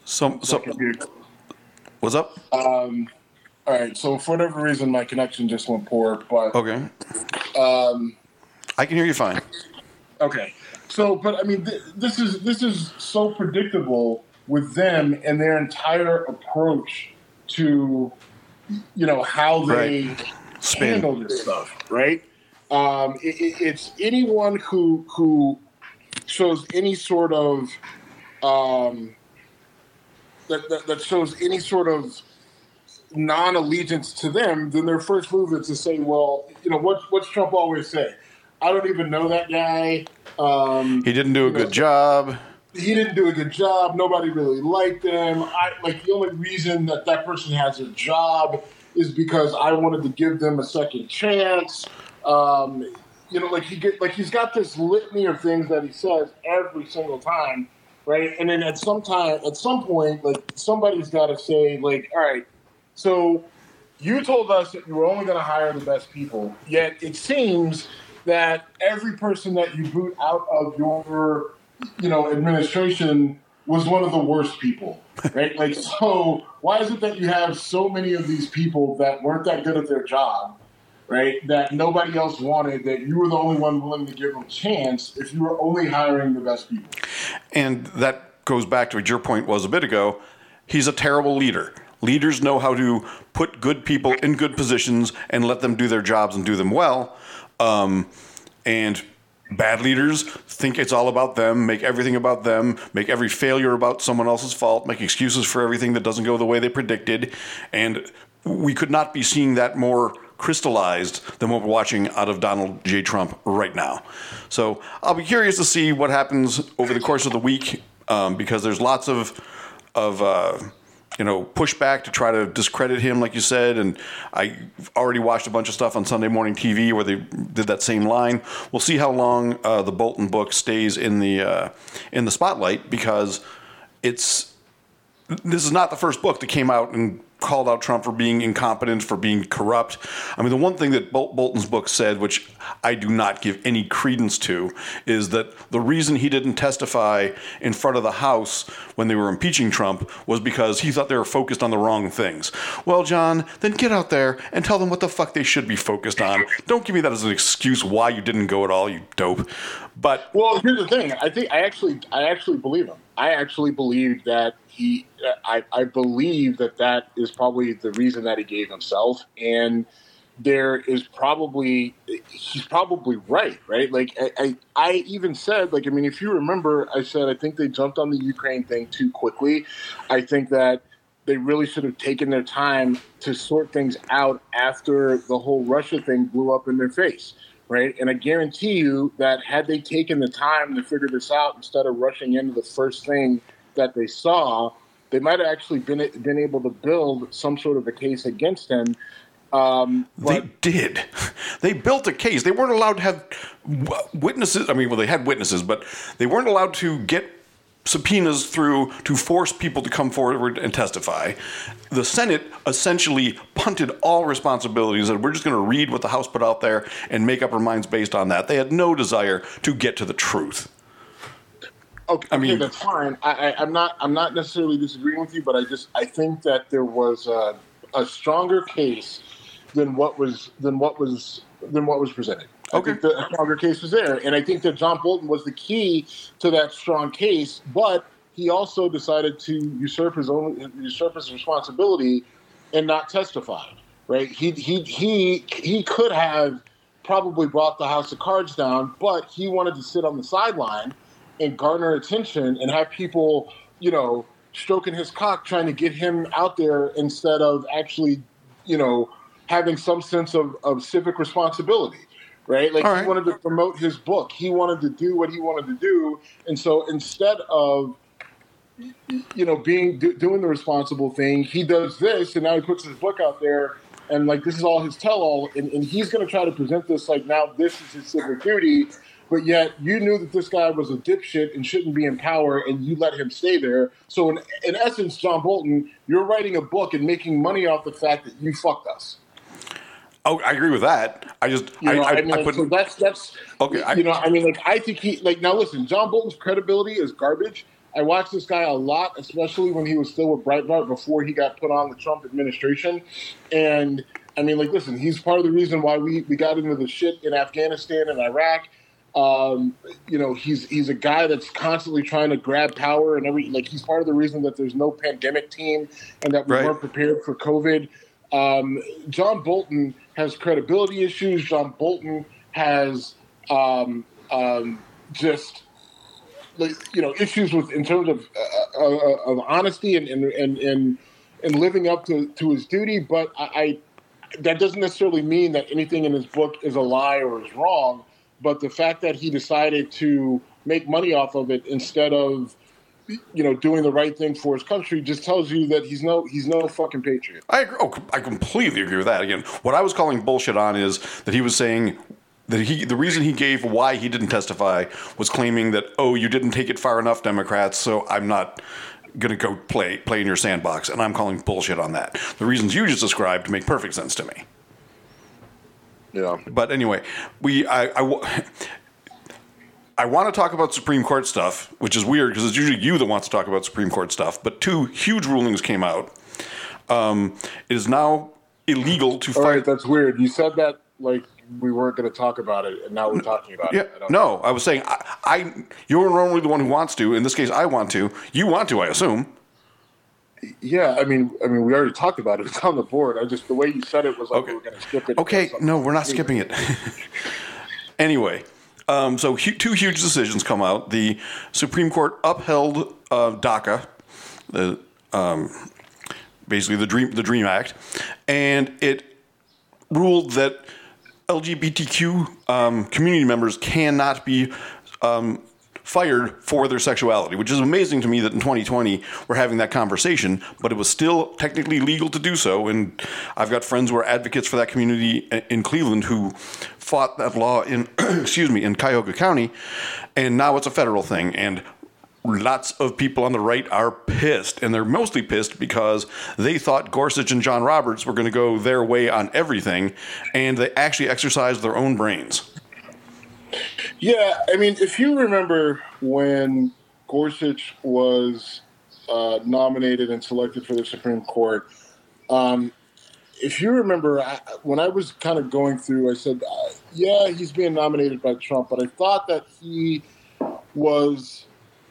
What's up? All right, so for whatever reason, my connection just went poor, but... Okay. I can hear you fine. Okay. So, but I mean, this is so predictable with them and their entire approach to, how they handle this stuff, right? It's anyone who shows any sort of... that shows any sort of non-allegiance to them, then their first move is to say, well, what's Trump always say? I don't even know that guy. He didn't do a good job. He didn't do a good job. Nobody really liked him. The only reason that person has a job is because I wanted to give them a second chance. He's got this litany of things that he says every single time, right? And then at some point, somebody's got to say, all right, so you told us that you were only going to hire the best people, yet it seems that every person that you boot out of your, administration was one of the worst people, right? So why is it that you have so many of these people that weren't that good at their job, right, that nobody else wanted, that you were the only one willing to give them a chance if you were only hiring the best people? And that goes back to what your point was a bit ago. He's a terrible leader. Leaders know how to put good people in good positions and let them do their jobs and do them well. And bad leaders think it's all about them, make everything about them, make every failure about someone else's fault, make excuses for everything that doesn't go the way they predicted. And we could not be seeing that more crystallized than what we're watching out of Donald J. Trump right now. So I'll be curious to see what happens over the course of the week, because there's lots of pushback to try to discredit him, like you said. And I already watched a bunch of stuff on Sunday morning TV where they did that same line. We'll see how long the Bolton book stays in the spotlight, because this is not the first book that came out and called out Trump for being incompetent, for being corrupt. I mean, the one thing that Bolton's book said, which I do not give any credence to, is that the reason he didn't testify in front of the House when they were impeaching Trump was because he thought they were focused on the wrong things. Well, John, then get out there and tell them what the fuck they should be focused on. Don't give me that as an excuse why you didn't go at all, you dope. But well, here's the thing. I actually believe him. I actually believe that I believe that is probably the reason that he gave himself, and he's probably right? I even said, if you remember, I said I think they jumped on the Ukraine thing too quickly. I think that they really should have taken their time to sort things out after the whole Russia thing blew up in their face. Right. And I guarantee you that had they taken the time to figure this out instead of rushing into the first thing that they saw, they might have actually been able to build some sort of a case against him. They did. They built a case. They weren't allowed to have witnesses. I mean, well, they had witnesses, but they weren't allowed to get subpoenas through to force people to come forward and testify. The Senate essentially punted all responsibilities, and we're just going to read what the House put out there and make up our minds based on that. They had no desire to get to the truth. Okay, I mean, that's fine. I'm not necessarily disagreeing with you, but I think that there was a stronger case than what was presented. I Okay. think the a stronger case was there, and I think that John Bolton was the key to that strong case. But he also decided to usurp his responsibility and not testify. Right? He could have probably brought the house of cards down, but he wanted to sit on the sideline and garner attention and have people, stroking his cock, trying to get him out there instead of actually, having some sense of civic responsibility, right? Like All right. he wanted to promote his book. He wanted to do what he wanted to do. And so instead of, doing the responsible thing, he does this, and now he puts his book out there, and like this is all his tell-all, and he's going to try to present this like now this is his civic duty, but yet you knew that this guy was a dipshit and shouldn't be in power, and you let him stay there. So in essence, John Bolton, you're writing a book and making money off the fact that you fucked us. Oh, I agree with that. I just, so that's okay. I think now listen, John Bolton's credibility is garbage. I watched this guy a lot, especially when he was still with Breitbart before he got put on the Trump administration. And listen, he's part of the reason why we got into the shit in Afghanistan and Iraq. He's a guy that's constantly trying to grab power and he's part of the reason that there's no pandemic team and that we weren't prepared for COVID. John Bolton has credibility issues. John Bolton has issues with in terms of honesty and living up to his duty. But that doesn't necessarily mean that anything in his book is a lie or is wrong. But the fact that he decided to make money off of it instead of, doing the right thing for his country just tells you that he's no fucking patriot. I agree. Oh, I completely agree with that. Again, what I was calling bullshit on is that he was saying that the reason he gave why he didn't testify was claiming that, you didn't take it far enough, Democrats, so I'm not going to go play in your sandbox. And I'm calling bullshit on that. The reasons you just described make perfect sense to me. Yeah. But anyway, I want to talk about Supreme Court stuff, which is weird because it's usually you that wants to talk about Supreme Court stuff. But 2 huge rulings came out. It is now illegal to fire. All right, that's weird. You said that like we weren't going to talk about it, and now we're talking about it. I was saying you're normally the one who wants to. In this case, I want to. You want to, I assume. Yeah, I mean, we already talked about it. It's on the board. The way you said it was like we were going to skip it. Okay, no, we're not skipping it. Anyway, so 2 huge decisions come out. The Supreme Court upheld DACA, basically the Dream Act, and it ruled that LGBTQ community members cannot be fired for their sexuality, which is amazing to me that in 2020 we're having that conversation, but it was still technically legal to do so. And I've got friends who are advocates for that community in Cleveland who fought that law in, in Cuyahoga County, and now it's a federal thing. And lots of people on the right are pissed, and they're mostly pissed because they thought Gorsuch and John Roberts were going to go their way on everything, and they actually exercised their own brains. Yeah, I mean, if you remember when Gorsuch was nominated and selected for the Supreme Court, if you remember, when I was kind of going through, I said, he's being nominated by Trump, but I thought that he was,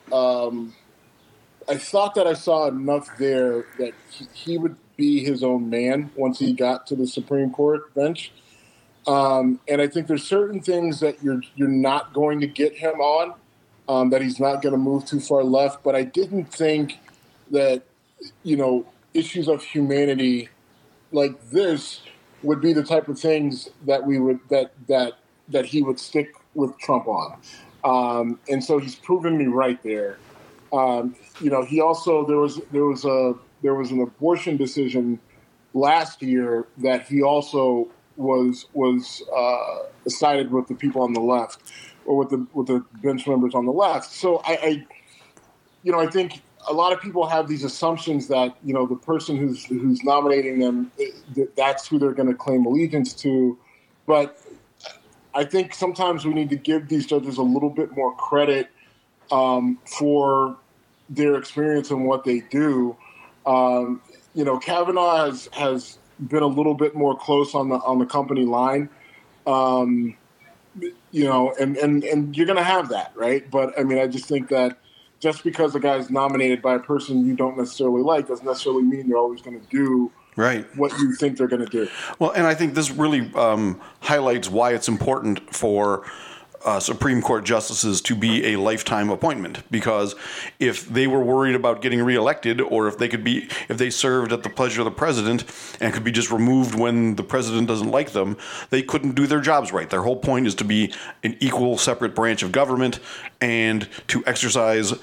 I thought that I saw enough there that he would be his own man once he got to the Supreme Court bench. And I think there's certain things that you're not going to get him on, that he's not going to move too far left. But I didn't think that, issues of humanity like this would be the type of things that we would that he would stick with Trump on. And so he's proven me right there. He also there was an abortion decision last year that he also was sided with the people on the left, or with the bench members on the left. So I think a lot of people have these assumptions that the person who's nominating them, that's who they're going to claim allegiance to. But I think sometimes we need to give these judges a little bit more credit for their experience and what they do. Kavanaugh has been a little bit more close on the company line. And you're going to have that, right? But, I mean, I just think that just because a guy's nominated by a person you don't necessarily like doesn't necessarily mean they're always going to do what you think they're going to do. Well, and I think this really highlights why it's important for Supreme Court justices to be a lifetime appointment, because if they were worried about getting reelected, or if they served at the pleasure of the president and could be just removed when the president doesn't like them, they couldn't do their jobs right. Their whole point is to be an equal, separate branch of government and to exercise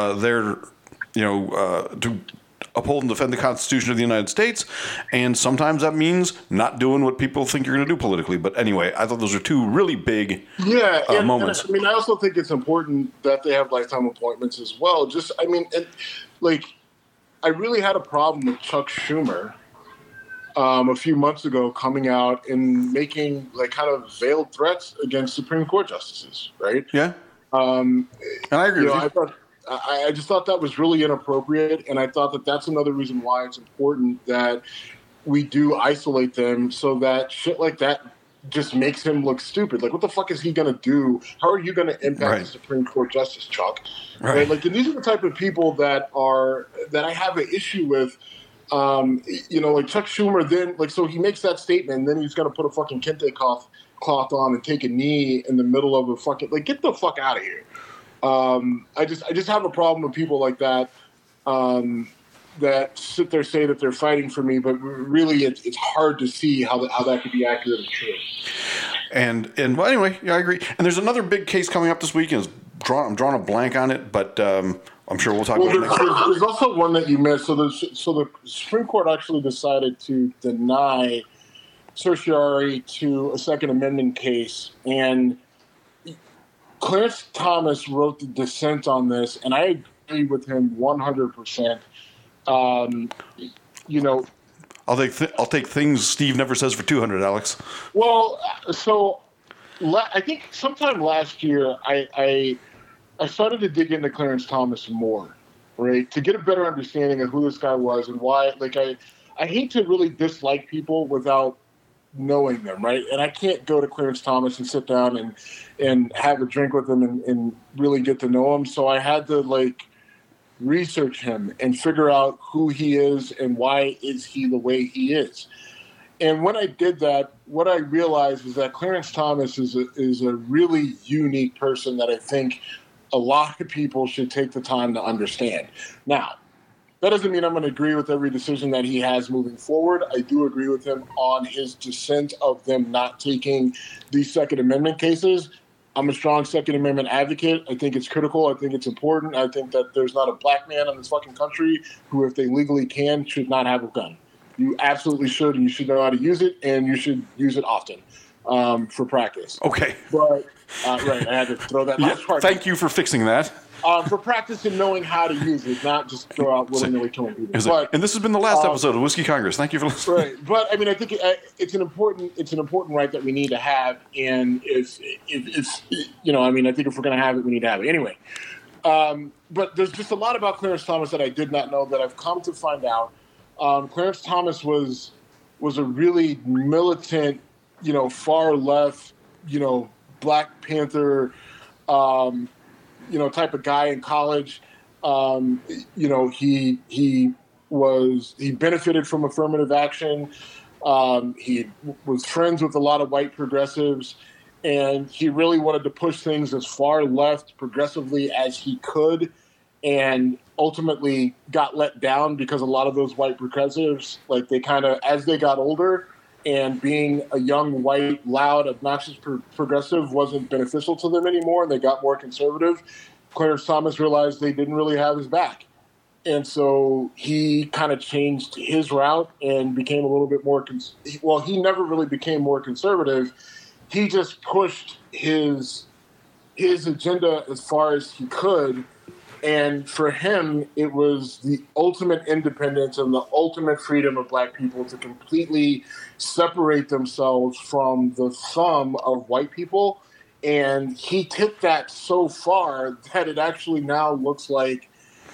to uphold and defend the Constitution of the United States, and sometimes that means not doing what people think you're going to do politically. But anyway, I thought those are two really big moments. And I also think it's important that they have lifetime appointments as well. I really had a problem with Chuck Schumer a few months ago coming out and making kind of veiled threats against Supreme Court justices, right? Yeah. And I agree with you. I just thought that was really inappropriate, and I thought that that's another reason why it's important that we do isolate them, so that shit like that just makes him look stupid. Like, what the fuck is he going to do? How are you going to impact the Supreme Court justice, Chuck? Right? And these are the type of people that I have an issue with. Like Chuck Schumer, then so he makes that statement, and then he's going to put a fucking kente cloth on and take a knee in the middle of a fucking get the fuck out of here. I just have a problem with people like that that sit there say that they're fighting for me, but really it's hard to see how that could be accurate and true. And well, anyway, yeah, I agree. And there's another big case coming up this week. I'm drawing a blank on it, but I'm sure we'll talk about it next week. There's also one that you missed. So the Supreme Court actually decided to deny certiorari to a Second Amendment case, and Clarence Thomas wrote the dissent on this, and I agree with him 100%. I'll take things Steve never says for 200, Alex. Well, so I think sometime last year I started to dig into Clarence Thomas more, right, to get a better understanding of who this guy was and why. I hate to really dislike people without knowing them, right? And I can't go to Clarence Thomas and sit down and have a drink with him and really get to know him. So I had to research him and figure out who he is and why is he the way he is. And when I did that, what I realized is that Clarence Thomas is a really unique person that I think a lot of people should take the time to understand. Now, that doesn't mean I'm going to agree with every decision that he has moving forward. I do agree with him on his dissent of them not taking these Second Amendment cases. I'm a strong Second Amendment advocate. I think it's critical. I think it's important. I think that there's not a black man in this fucking country who, if they legally can, should not have a gun. You absolutely should, and you should know how to use it, and you should use it often for practice. Okay. But, right, I had to throw that last part. Thank you for fixing that. For practice and knowing how to use it, not just throw out willy-nilly killing people. And this has been the last episode of Whiskey Congress. Thank you for listening. Right, but I mean, I think it's an important right that we need to have, and if I think if we're going to have it, we need to have it anyway. But there's just a lot about Clarence Thomas that I did not know that I've come to find out. Clarence Thomas was a really militant, far left, Black Panther. Type of guy in college. He benefited from affirmative action. He was friends with a lot of white progressives, and he really wanted to push things as far left progressively as he could, and ultimately got let down because a lot of those white progressives, they kind of, as they got older, and being a young, white, loud, obnoxious progressive wasn't beneficial to them anymore, and they got more conservative. Clarence Thomas realized they didn't really have his back. And so he kind of changed his route and became a little bit more he never really became more conservative. He just pushed his agenda as far as he could. And for him, it was the ultimate independence and the ultimate freedom of Black people to completely separate themselves from the thumb of white people And he took that so far that it actually now looks like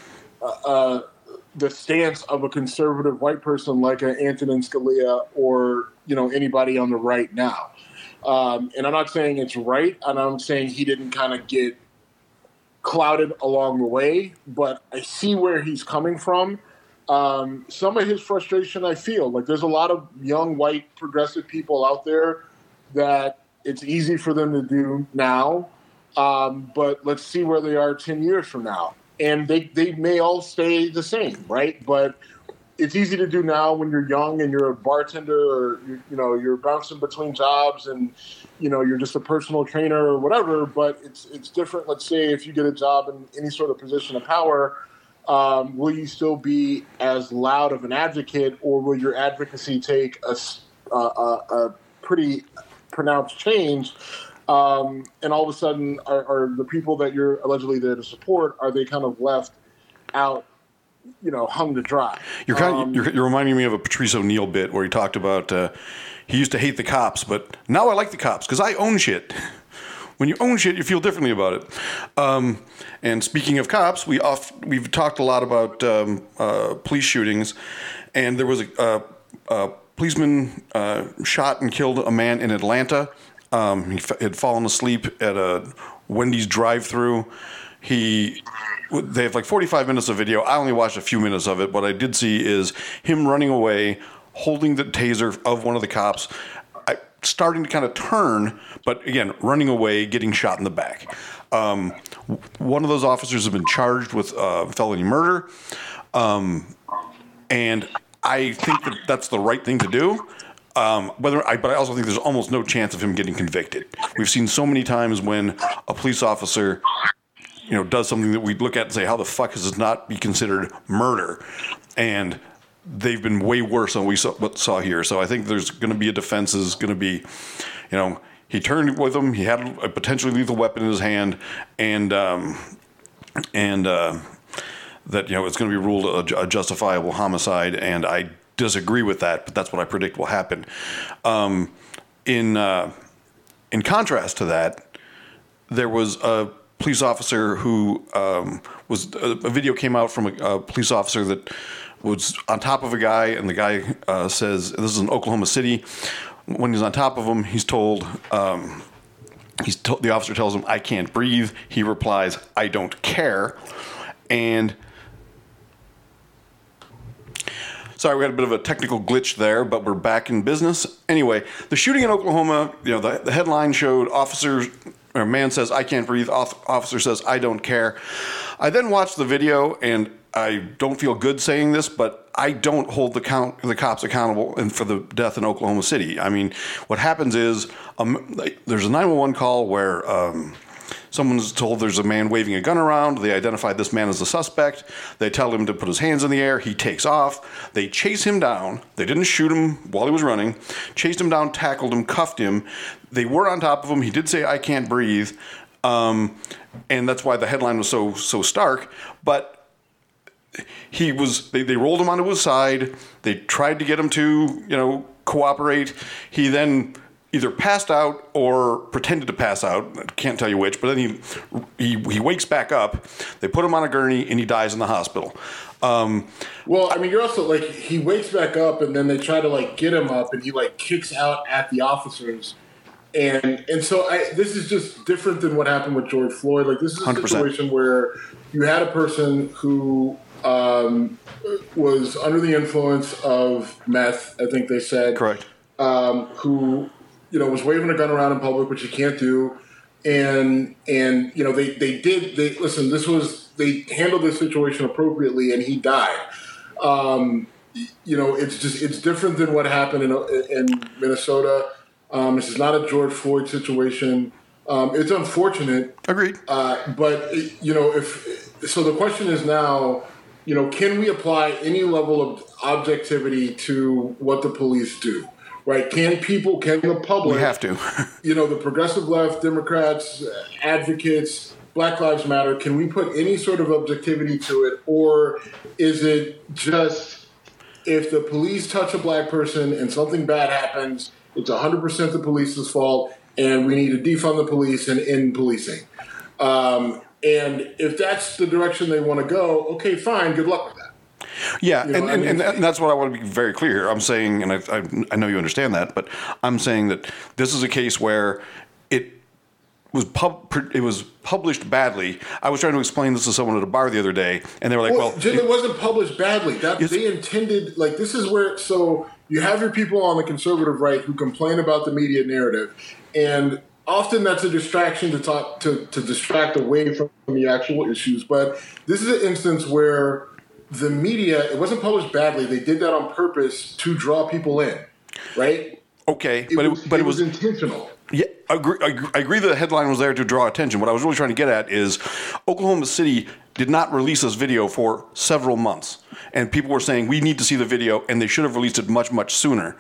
the stance of a conservative white person like an Antonin Scalia or, anybody on the right now. And I'm not saying it's right, and I'm saying he didn't kind of get clouded along the way, but I see where he's coming from. Some of his frustration, I feel like there's a lot of young white progressive people out there that it's easy for them to do now, but let's see where they are 10 years from now. And they may all stay the same, right? But it's easy to do now when you're young and you're a bartender or, you're bouncing between jobs and, you're just a personal trainer or whatever. But it's different. Let's say if you get a job in any sort of position of power, will you still be as loud of an advocate, or will your advocacy take a pretty pronounced change? And all of a sudden, are the people that you're allegedly there to support, are they kind of left out, hung to dry? You're reminding me of a Patrice O'Neill bit where he talked about he used to hate the cops, but now I like the cops because I own shit. When you own shit, you feel differently about it. And speaking of cops, we've talked a lot about police shootings, and there was a policeman shot and killed a man in Atlanta. He had fallen asleep at a Wendy's drive-thru. They have like 45 minutes of video. I only watched a few minutes of it. What I did see is him running away, holding the taser of one of the cops, starting to kind of turn, but again, running away, getting shot in the back. One of those officers has been charged with felony murder. And I think that's the right thing to do. But I also think there's almost no chance of him getting convicted. We've seen so many times when a police officer, does something that we look at and say, how the fuck does this not be considered murder? And they've been way worse than we saw here. So I think there's going to be a defense is going to be, he turned with him. He had a potentially lethal weapon in his hand, and that it's going to be ruled a justifiable homicide. And I disagree with that, but that's what I predict will happen. In contrast to that, there was a police officer who a video came out from a police officer that was on top of a guy, and the guy says, this is in Oklahoma City. When he's on top of him, the officer tells him, "I can't breathe." He replies, "I don't care." And sorry, we had a bit of a technical glitch there, but we're back in business. Anyway, the shooting in Oklahoma, the headline showed a man says, "I can't breathe." Officer says, "I don't care." I then watched the video, and I don't feel good saying this, but I don't hold the cops accountable for the death in Oklahoma City. I mean, what happens is there's a 911 call where someone's told there's a man waving a gun around. They identified this man as the suspect. They tell him to put his hands in the air. He takes off. They chase him down. They didn't shoot him while he was running. Chased him down, tackled him, cuffed him. They were on top of him. He did say, "I can't breathe." And that's why the headline was so stark. But they rolled him onto his side. They tried to get him to, cooperate. He then either passed out or pretended to pass out. I can't tell you which, but then he wakes back up. They put him on a gurney, and he dies in the hospital. Well, I mean, you're also he wakes back up, and then they try to get him up, and he kicks out at the officers. And so this is just different than what happened with George Floyd. This is a 100%. Situation where you had a person who was under the influence of meth, I think they said. Correct. Who, was waving a gun around in public, which you can't do. And they handled this situation appropriately, and he died. It's different than what happened in Minnesota. This is not a George Floyd situation. It's unfortunate. Agreed. But the question is now, can we apply any level of objectivity to what the police do? Right? Can the public? We have to. The progressive left, Democrats, advocates, Black Lives Matter, can we put any sort of objectivity to it? Or is it just if the police touch a black person and something bad happens, it's 100% the police's fault, and we need to defund the police and end policing. And if that's the direction they want to go, okay, fine, good luck with that. Yeah, and that's what I want to be very clear here. I'm saying, and I know you understand that, but I'm saying that this is a case where it was published badly. I was trying to explain this to someone at a bar the other day, and they were like, "Well, Jim, it wasn't published badly. They intended, like, this is where. So you have your people on the conservative right who complain about the media narrative, and often that's a distraction to distract away from the actual issues. But this is an instance where the media, it wasn't published badly. They did that on purpose to draw people in, right? Okay, But it was intentional. Yeah, I agree the headline was there to draw attention. What I was really trying to get at is Oklahoma City did not release this video for several months. And people were saying, we need to see the video, and they should have released it much, much sooner.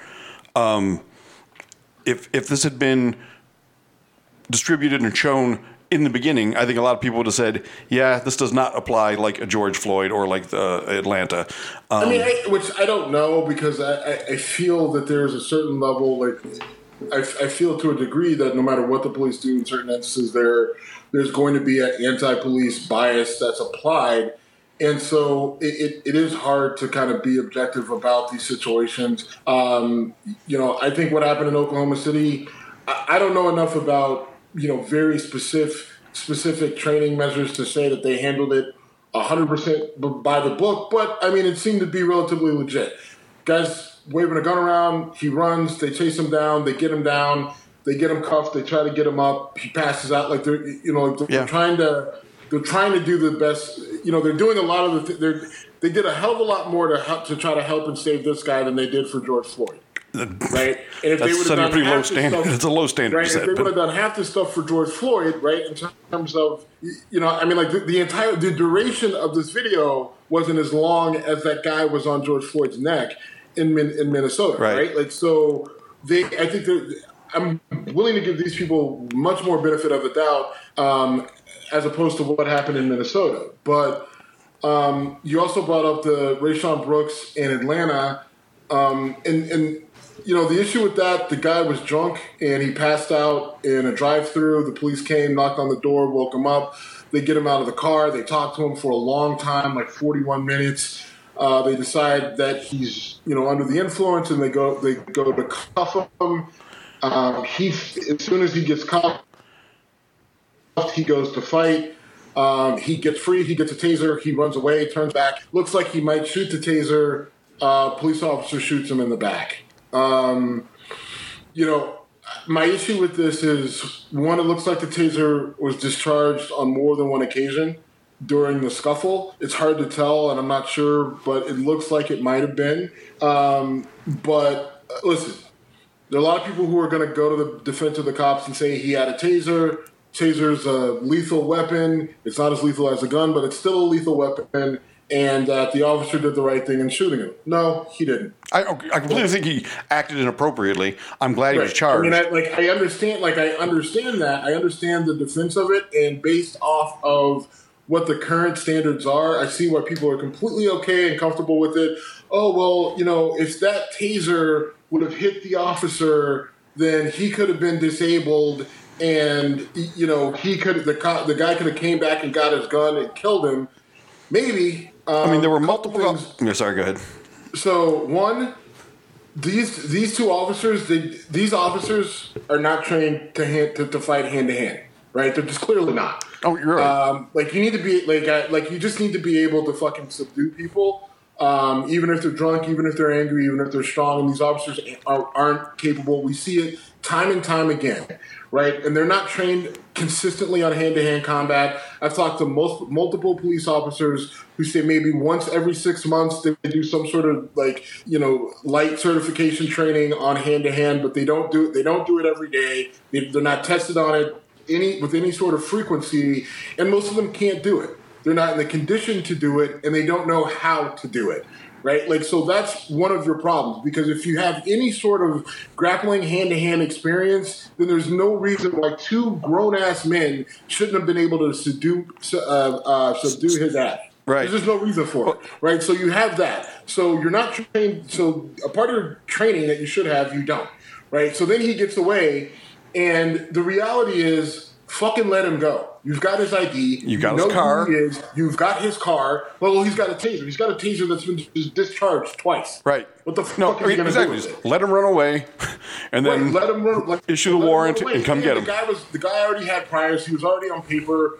If this had been distributed and shown in the beginning, I think a lot of people would have said, yeah, this does not apply like a George Floyd or like Atlanta. Which I don't know, because I feel that there's a certain level, like, I feel to a degree that no matter what the police do in certain instances, there's going to be an anti-police bias that's applied. And so it is hard to kind of be objective about these situations. I think what happened in Oklahoma City, I don't know enough about, very specific training measures to say that they handled it 100% by the book. But, it seemed to be relatively legit. Guys waving a gun around, he runs, they chase him down, they get him down, they get him cuffed, they try to get him up, he passes out. Like, they're trying to do the best. They're doing a lot of they did a hell of a lot more to try to help and save this guy than they did for George Floyd. Right? And if they would have done pretty low standard. It's a low standard. Right? If they would have done half the stuff for George Floyd, right, in terms of, the duration of this video wasn't as long as that guy was on George Floyd's neck in Minnesota, right? Like, so I think I'm willing to give these people much more benefit of the doubt as opposed to what happened in Minnesota. But you also brought up the Rayshon Brooks in Atlanta, and the issue with that, the guy was drunk and he passed out in a drive-thru. The police came, knocked on the door, woke him up. They get him out of the car. They talk to him for a long time, like 41 minutes. They decide that he's, under the influence, and they go to cuff him. As soon as he gets cuffed, he goes to fight. He gets free. He gets a taser. He runs away, turns back. Looks like he might shoot the taser. Police officer shoots him in the back. My issue with this is, one, it looks like the taser was discharged on more than one occasion during the scuffle. It's hard to tell, and I'm not sure, but it looks like it might have been. But listen, there are a lot of people who are going to go to the defense of the cops and say he had a taser. Taser's a lethal weapon. It's not as lethal as a gun, but it's still a lethal weapon. And that the officer did the right thing in shooting him. No, he didn't. I completely think he acted inappropriately. I'm glad he was charged. I understand that. I understand the defense of it, and based off of what the current standards are, I see why people are completely okay and comfortable with it. Oh, well, if that taser would have hit the officer, then he could have been disabled, and the guy could have came back and got his gun and killed him. Maybe. There were multiple things. Yeah, sorry, go ahead. So, one, these two officers, these officers are not trained to fight hand to hand, right? They're just clearly not. Oh, you're right. You need to be you just need to be able to fucking subdue people, even if they're drunk, even if they're angry, even if they're strong. And these officers aren't capable. We see it time and time again, right? And they're not trained consistently on hand-to-hand combat. I've talked to multiple police officers who say maybe once every 6 months they do some sort of light certification training on hand-to-hand, but they don't do it every day. They're not tested on it with any sort of frequency, and most of them can't do it. They're not in the condition to do it, and they don't know how to do it. Right? So that's one of your problems, because if you have any sort of grappling hand-to-hand experience, then there's no reason why two grown-ass men shouldn't have been able to subdue his ass. Right. There's just no reason for it. Right? So you have that. So you're not trained. So a part of your training that you should have, you don't. Right? So then he gets away, And the reality is, fucking let him go. You've got his ID. You got his car. Who he is. You've got his car. Well, he's got a taser. He's got a taser that's been discharged twice. Right. What the fuck is he going to do with it? Let him run away, and then let him run, like, issue the warrant and come get him. The guy already had priors. He was already on paper.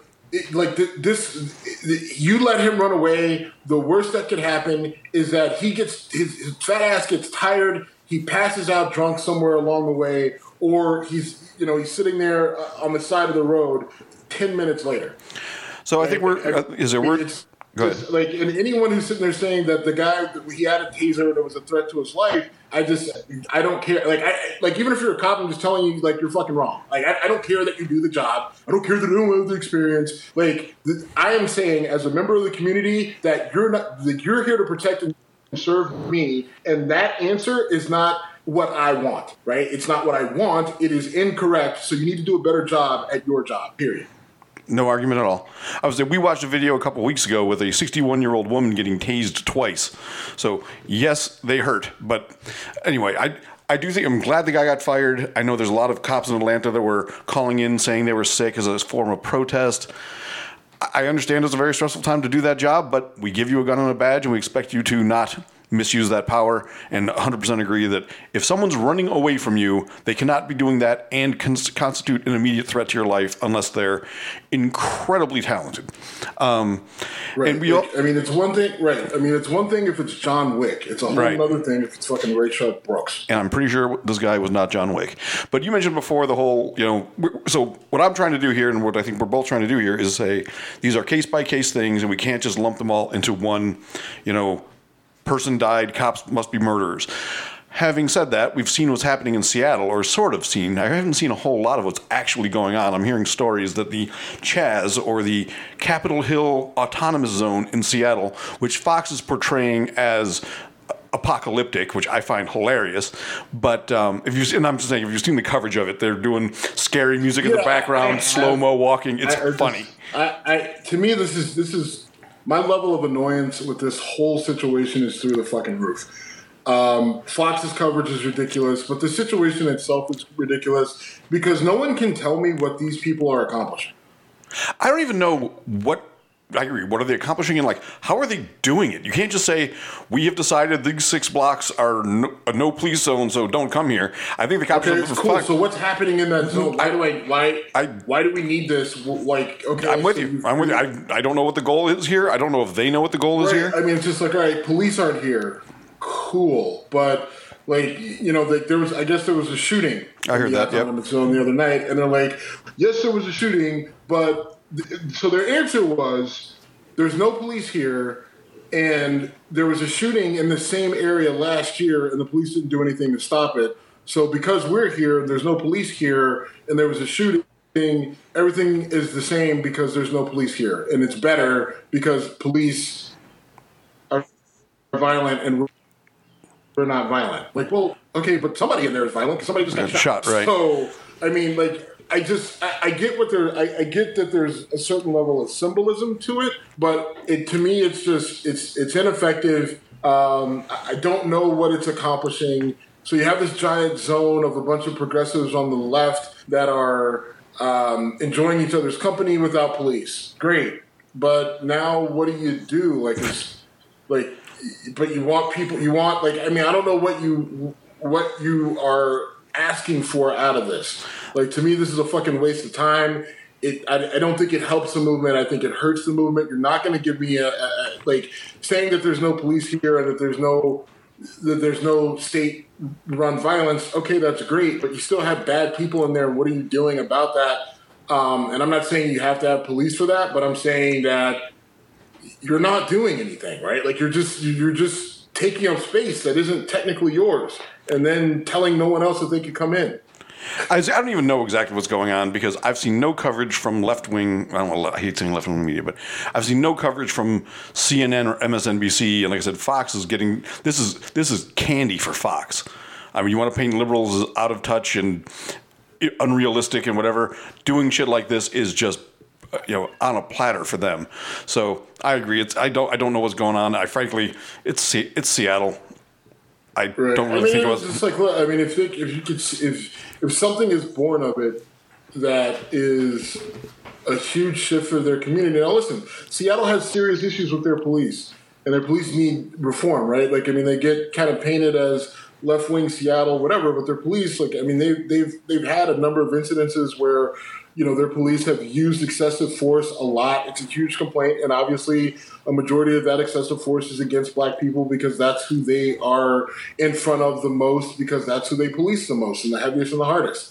You let him run away. The worst that could happen is that he gets his fat ass gets tired. He passes out drunk somewhere along the way, or he's sitting there on the side of the road 10 minutes later. So I think go ahead. Like, and anyone who's sitting there saying that the guy, he had a taser and it was a threat to his life, I don't care. Like even if you're a cop, I'm just telling you, like, you're fucking wrong. Like, I don't care that you do the job. I don't care that you don't have the experience. Like, I am saying, as a member of the community, that you're here to protect and serve me, and that answer is not what I want, right? It's not what I want. It is incorrect. So you need to do a better job at your job, period. No argument at all. I was saying, we watched a video a couple weeks ago with a 61-year-old woman getting tased twice. So, yes, they hurt. But anyway, I do think, I'm glad the guy got fired. I know there's a lot of cops in Atlanta that were calling in saying they were sick as a form of protest. I understand it's a very stressful time to do that job, but we give you a gun and a badge, and we expect you to not misuse that power, and 100% agree that if someone's running away from you, they cannot be doing that and constitute an immediate threat to your life unless they're incredibly talented. Right. And it's one thing, right? I mean, it's one thing if it's John Wick. It's a whole other thing if it's fucking Rayshard Brooks. And I'm pretty sure this guy was not John Wick. But you mentioned before the whole, so what I'm trying to do here, and what I think we're both trying to do here, is say these are case-by-case things, and we can't just lump them all into one, person died, cops must be murderers. Having said that, we've seen what's happening in Seattle, or sort of seen. I haven't seen a whole lot of what's actually going on. I'm hearing stories that the Chaz, or the Capitol Hill Autonomous Zone in Seattle, which Fox is portraying as apocalyptic, which I find hilarious. But I'm just saying, if you've seen the coverage of it, they're doing scary music in the background, slow-mo walking. It's funny. To me, this is my level of annoyance with this whole situation is through the fucking roof. Fox's coverage is ridiculous, but the situation itself is ridiculous because no one can tell me what these people are accomplishing. I don't even know what. I agree. What are they accomplishing, and how are they doing it? You can't just say we have decided these 6 blocks are a no police zone, so don't come here. I think the cops are cool. So what's happening in that zone? Why do we need this? I'm with you. I don't know what the goal is here. I don't know if they know what the goal is here. I mean, it's just all right, police aren't here. Cool, but there was a shooting. I heard that. In the zone the other night, and they're like, yes, there was a shooting, but. So their answer was, there's no police here, and there was a shooting in the same area last year, and the police didn't do anything to stop it. So because we're here, there's no police here, and there was a shooting, everything is the same because there's no police here. And it's better because police are violent and we're not violent. Okay, but somebody in there is violent because somebody just got shot. Right. So, I mean, I get I get that there's a certain level of symbolism to it, but to me, it's ineffective. I don't know what it's accomplishing. So you have this giant zone of a bunch of progressives on the left that are enjoying each other's company without police. Great, but now what do you do? But you want people. You want I don't know what you are asking for out of this. To me, this is a fucking waste of time. I don't think it helps the movement. I think it hurts the movement. You're not going to give me saying that there's no police here and that there's no state-run violence. Okay, that's great, but you still have bad people in there. What are you doing about that? And I'm not saying you have to have police for that, but I'm saying that you're not doing anything, right? You're just taking up space that isn't technically yours, and then telling no one else that they could come in. I don't even know exactly what's going on because I've seen no coverage from left-wing. I hate saying left-wing media, but I've seen no coverage from CNN or MSNBC. And like I said, Fox is getting this is candy for Fox. I mean, you want to paint liberals as out of touch and unrealistic and whatever. Doing shit like this is just on a platter for them. So I agree. I don't know what's going on. Frankly, it's Seattle. I don't really think it was. Just like, look, I mean, if something is born of it that is a huge shift for their community. Now, listen, Seattle has serious issues with their police, and their police need reform, right? Like, I mean, they get kind of painted as left-wing Seattle, whatever, but their police, like, I mean, they've had a number of incidences where, you know, their police have used excessive force a lot. It's a huge complaint, and obviously a majority of that excessive force is against black people because that's who they are in front of the most, because that's who they police the most and the heaviest and the hardest.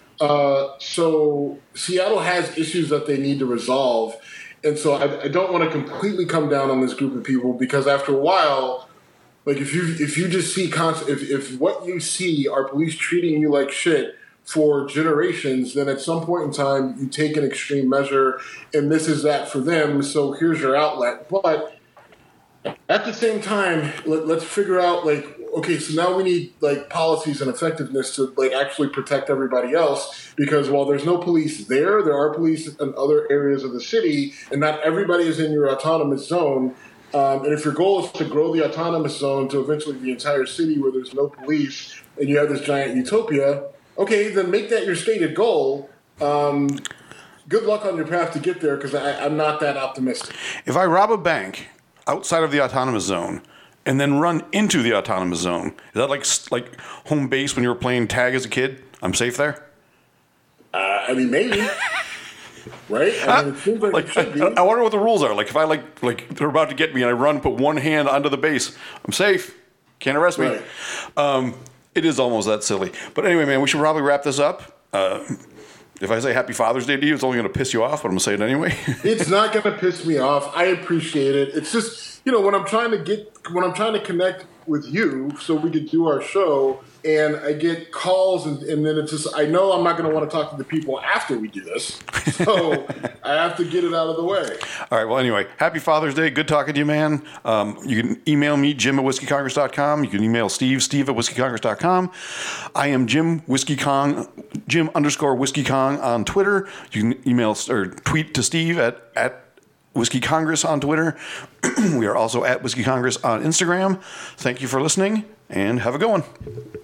So Seattle has issues that they need to resolve, and so I don't want to completely come down on this group of people, because after a while, like if you just see if what you see are police treating you like shit for generations, then at some point in time you take an extreme measure, and this is that for them. So here's your outlet. But at the same time, let's figure out, like, okay, so now we need like policies and effectiveness to like actually protect everybody else, because while there's no police there are police in other areas of the city, and not everybody is in your autonomous zone. And if your goal is to grow the autonomous zone to eventually the entire city where there's no police and you have this giant utopia, okay, then make that your stated goal. Good luck on your path to get there, because I'm not that optimistic. If I rob a bank outside of the autonomous zone and then run into the autonomous zone, is that like home base when you were playing tag as a kid? I'm safe there? I mean, maybe. Right? I mean, it seems like it should be. I wonder what the rules are. Like, if I like they're about to get me and I run, put one hand onto the base, I'm safe. Can't arrest me. Right. It is almost that silly. But anyway, man, we should probably wrap this up. If I say Happy Father's Day to you, it's only going to piss you off, but I'm going to say it anyway. It's not going to piss me off. I appreciate it. It's just, you know, when I'm trying to connect with you so we could do our show, and I get calls, and then it's just, I know I'm not going to want to talk to the people after we do this, so I have to get it out of the way. All right, well, anyway, Happy Father's Day. Good talking to you, man. You can email me, Jim@whiskeycongress.com. You can email Steve at whiskeycongress.com. I am Jim Whiskey Kong, Jim_Whiskey Kong on Twitter. You can email or tweet to Steve at Whiskey Congress on Twitter. We are also at Whiskey Congress on Instagram. Thank you for listening, and have a good one.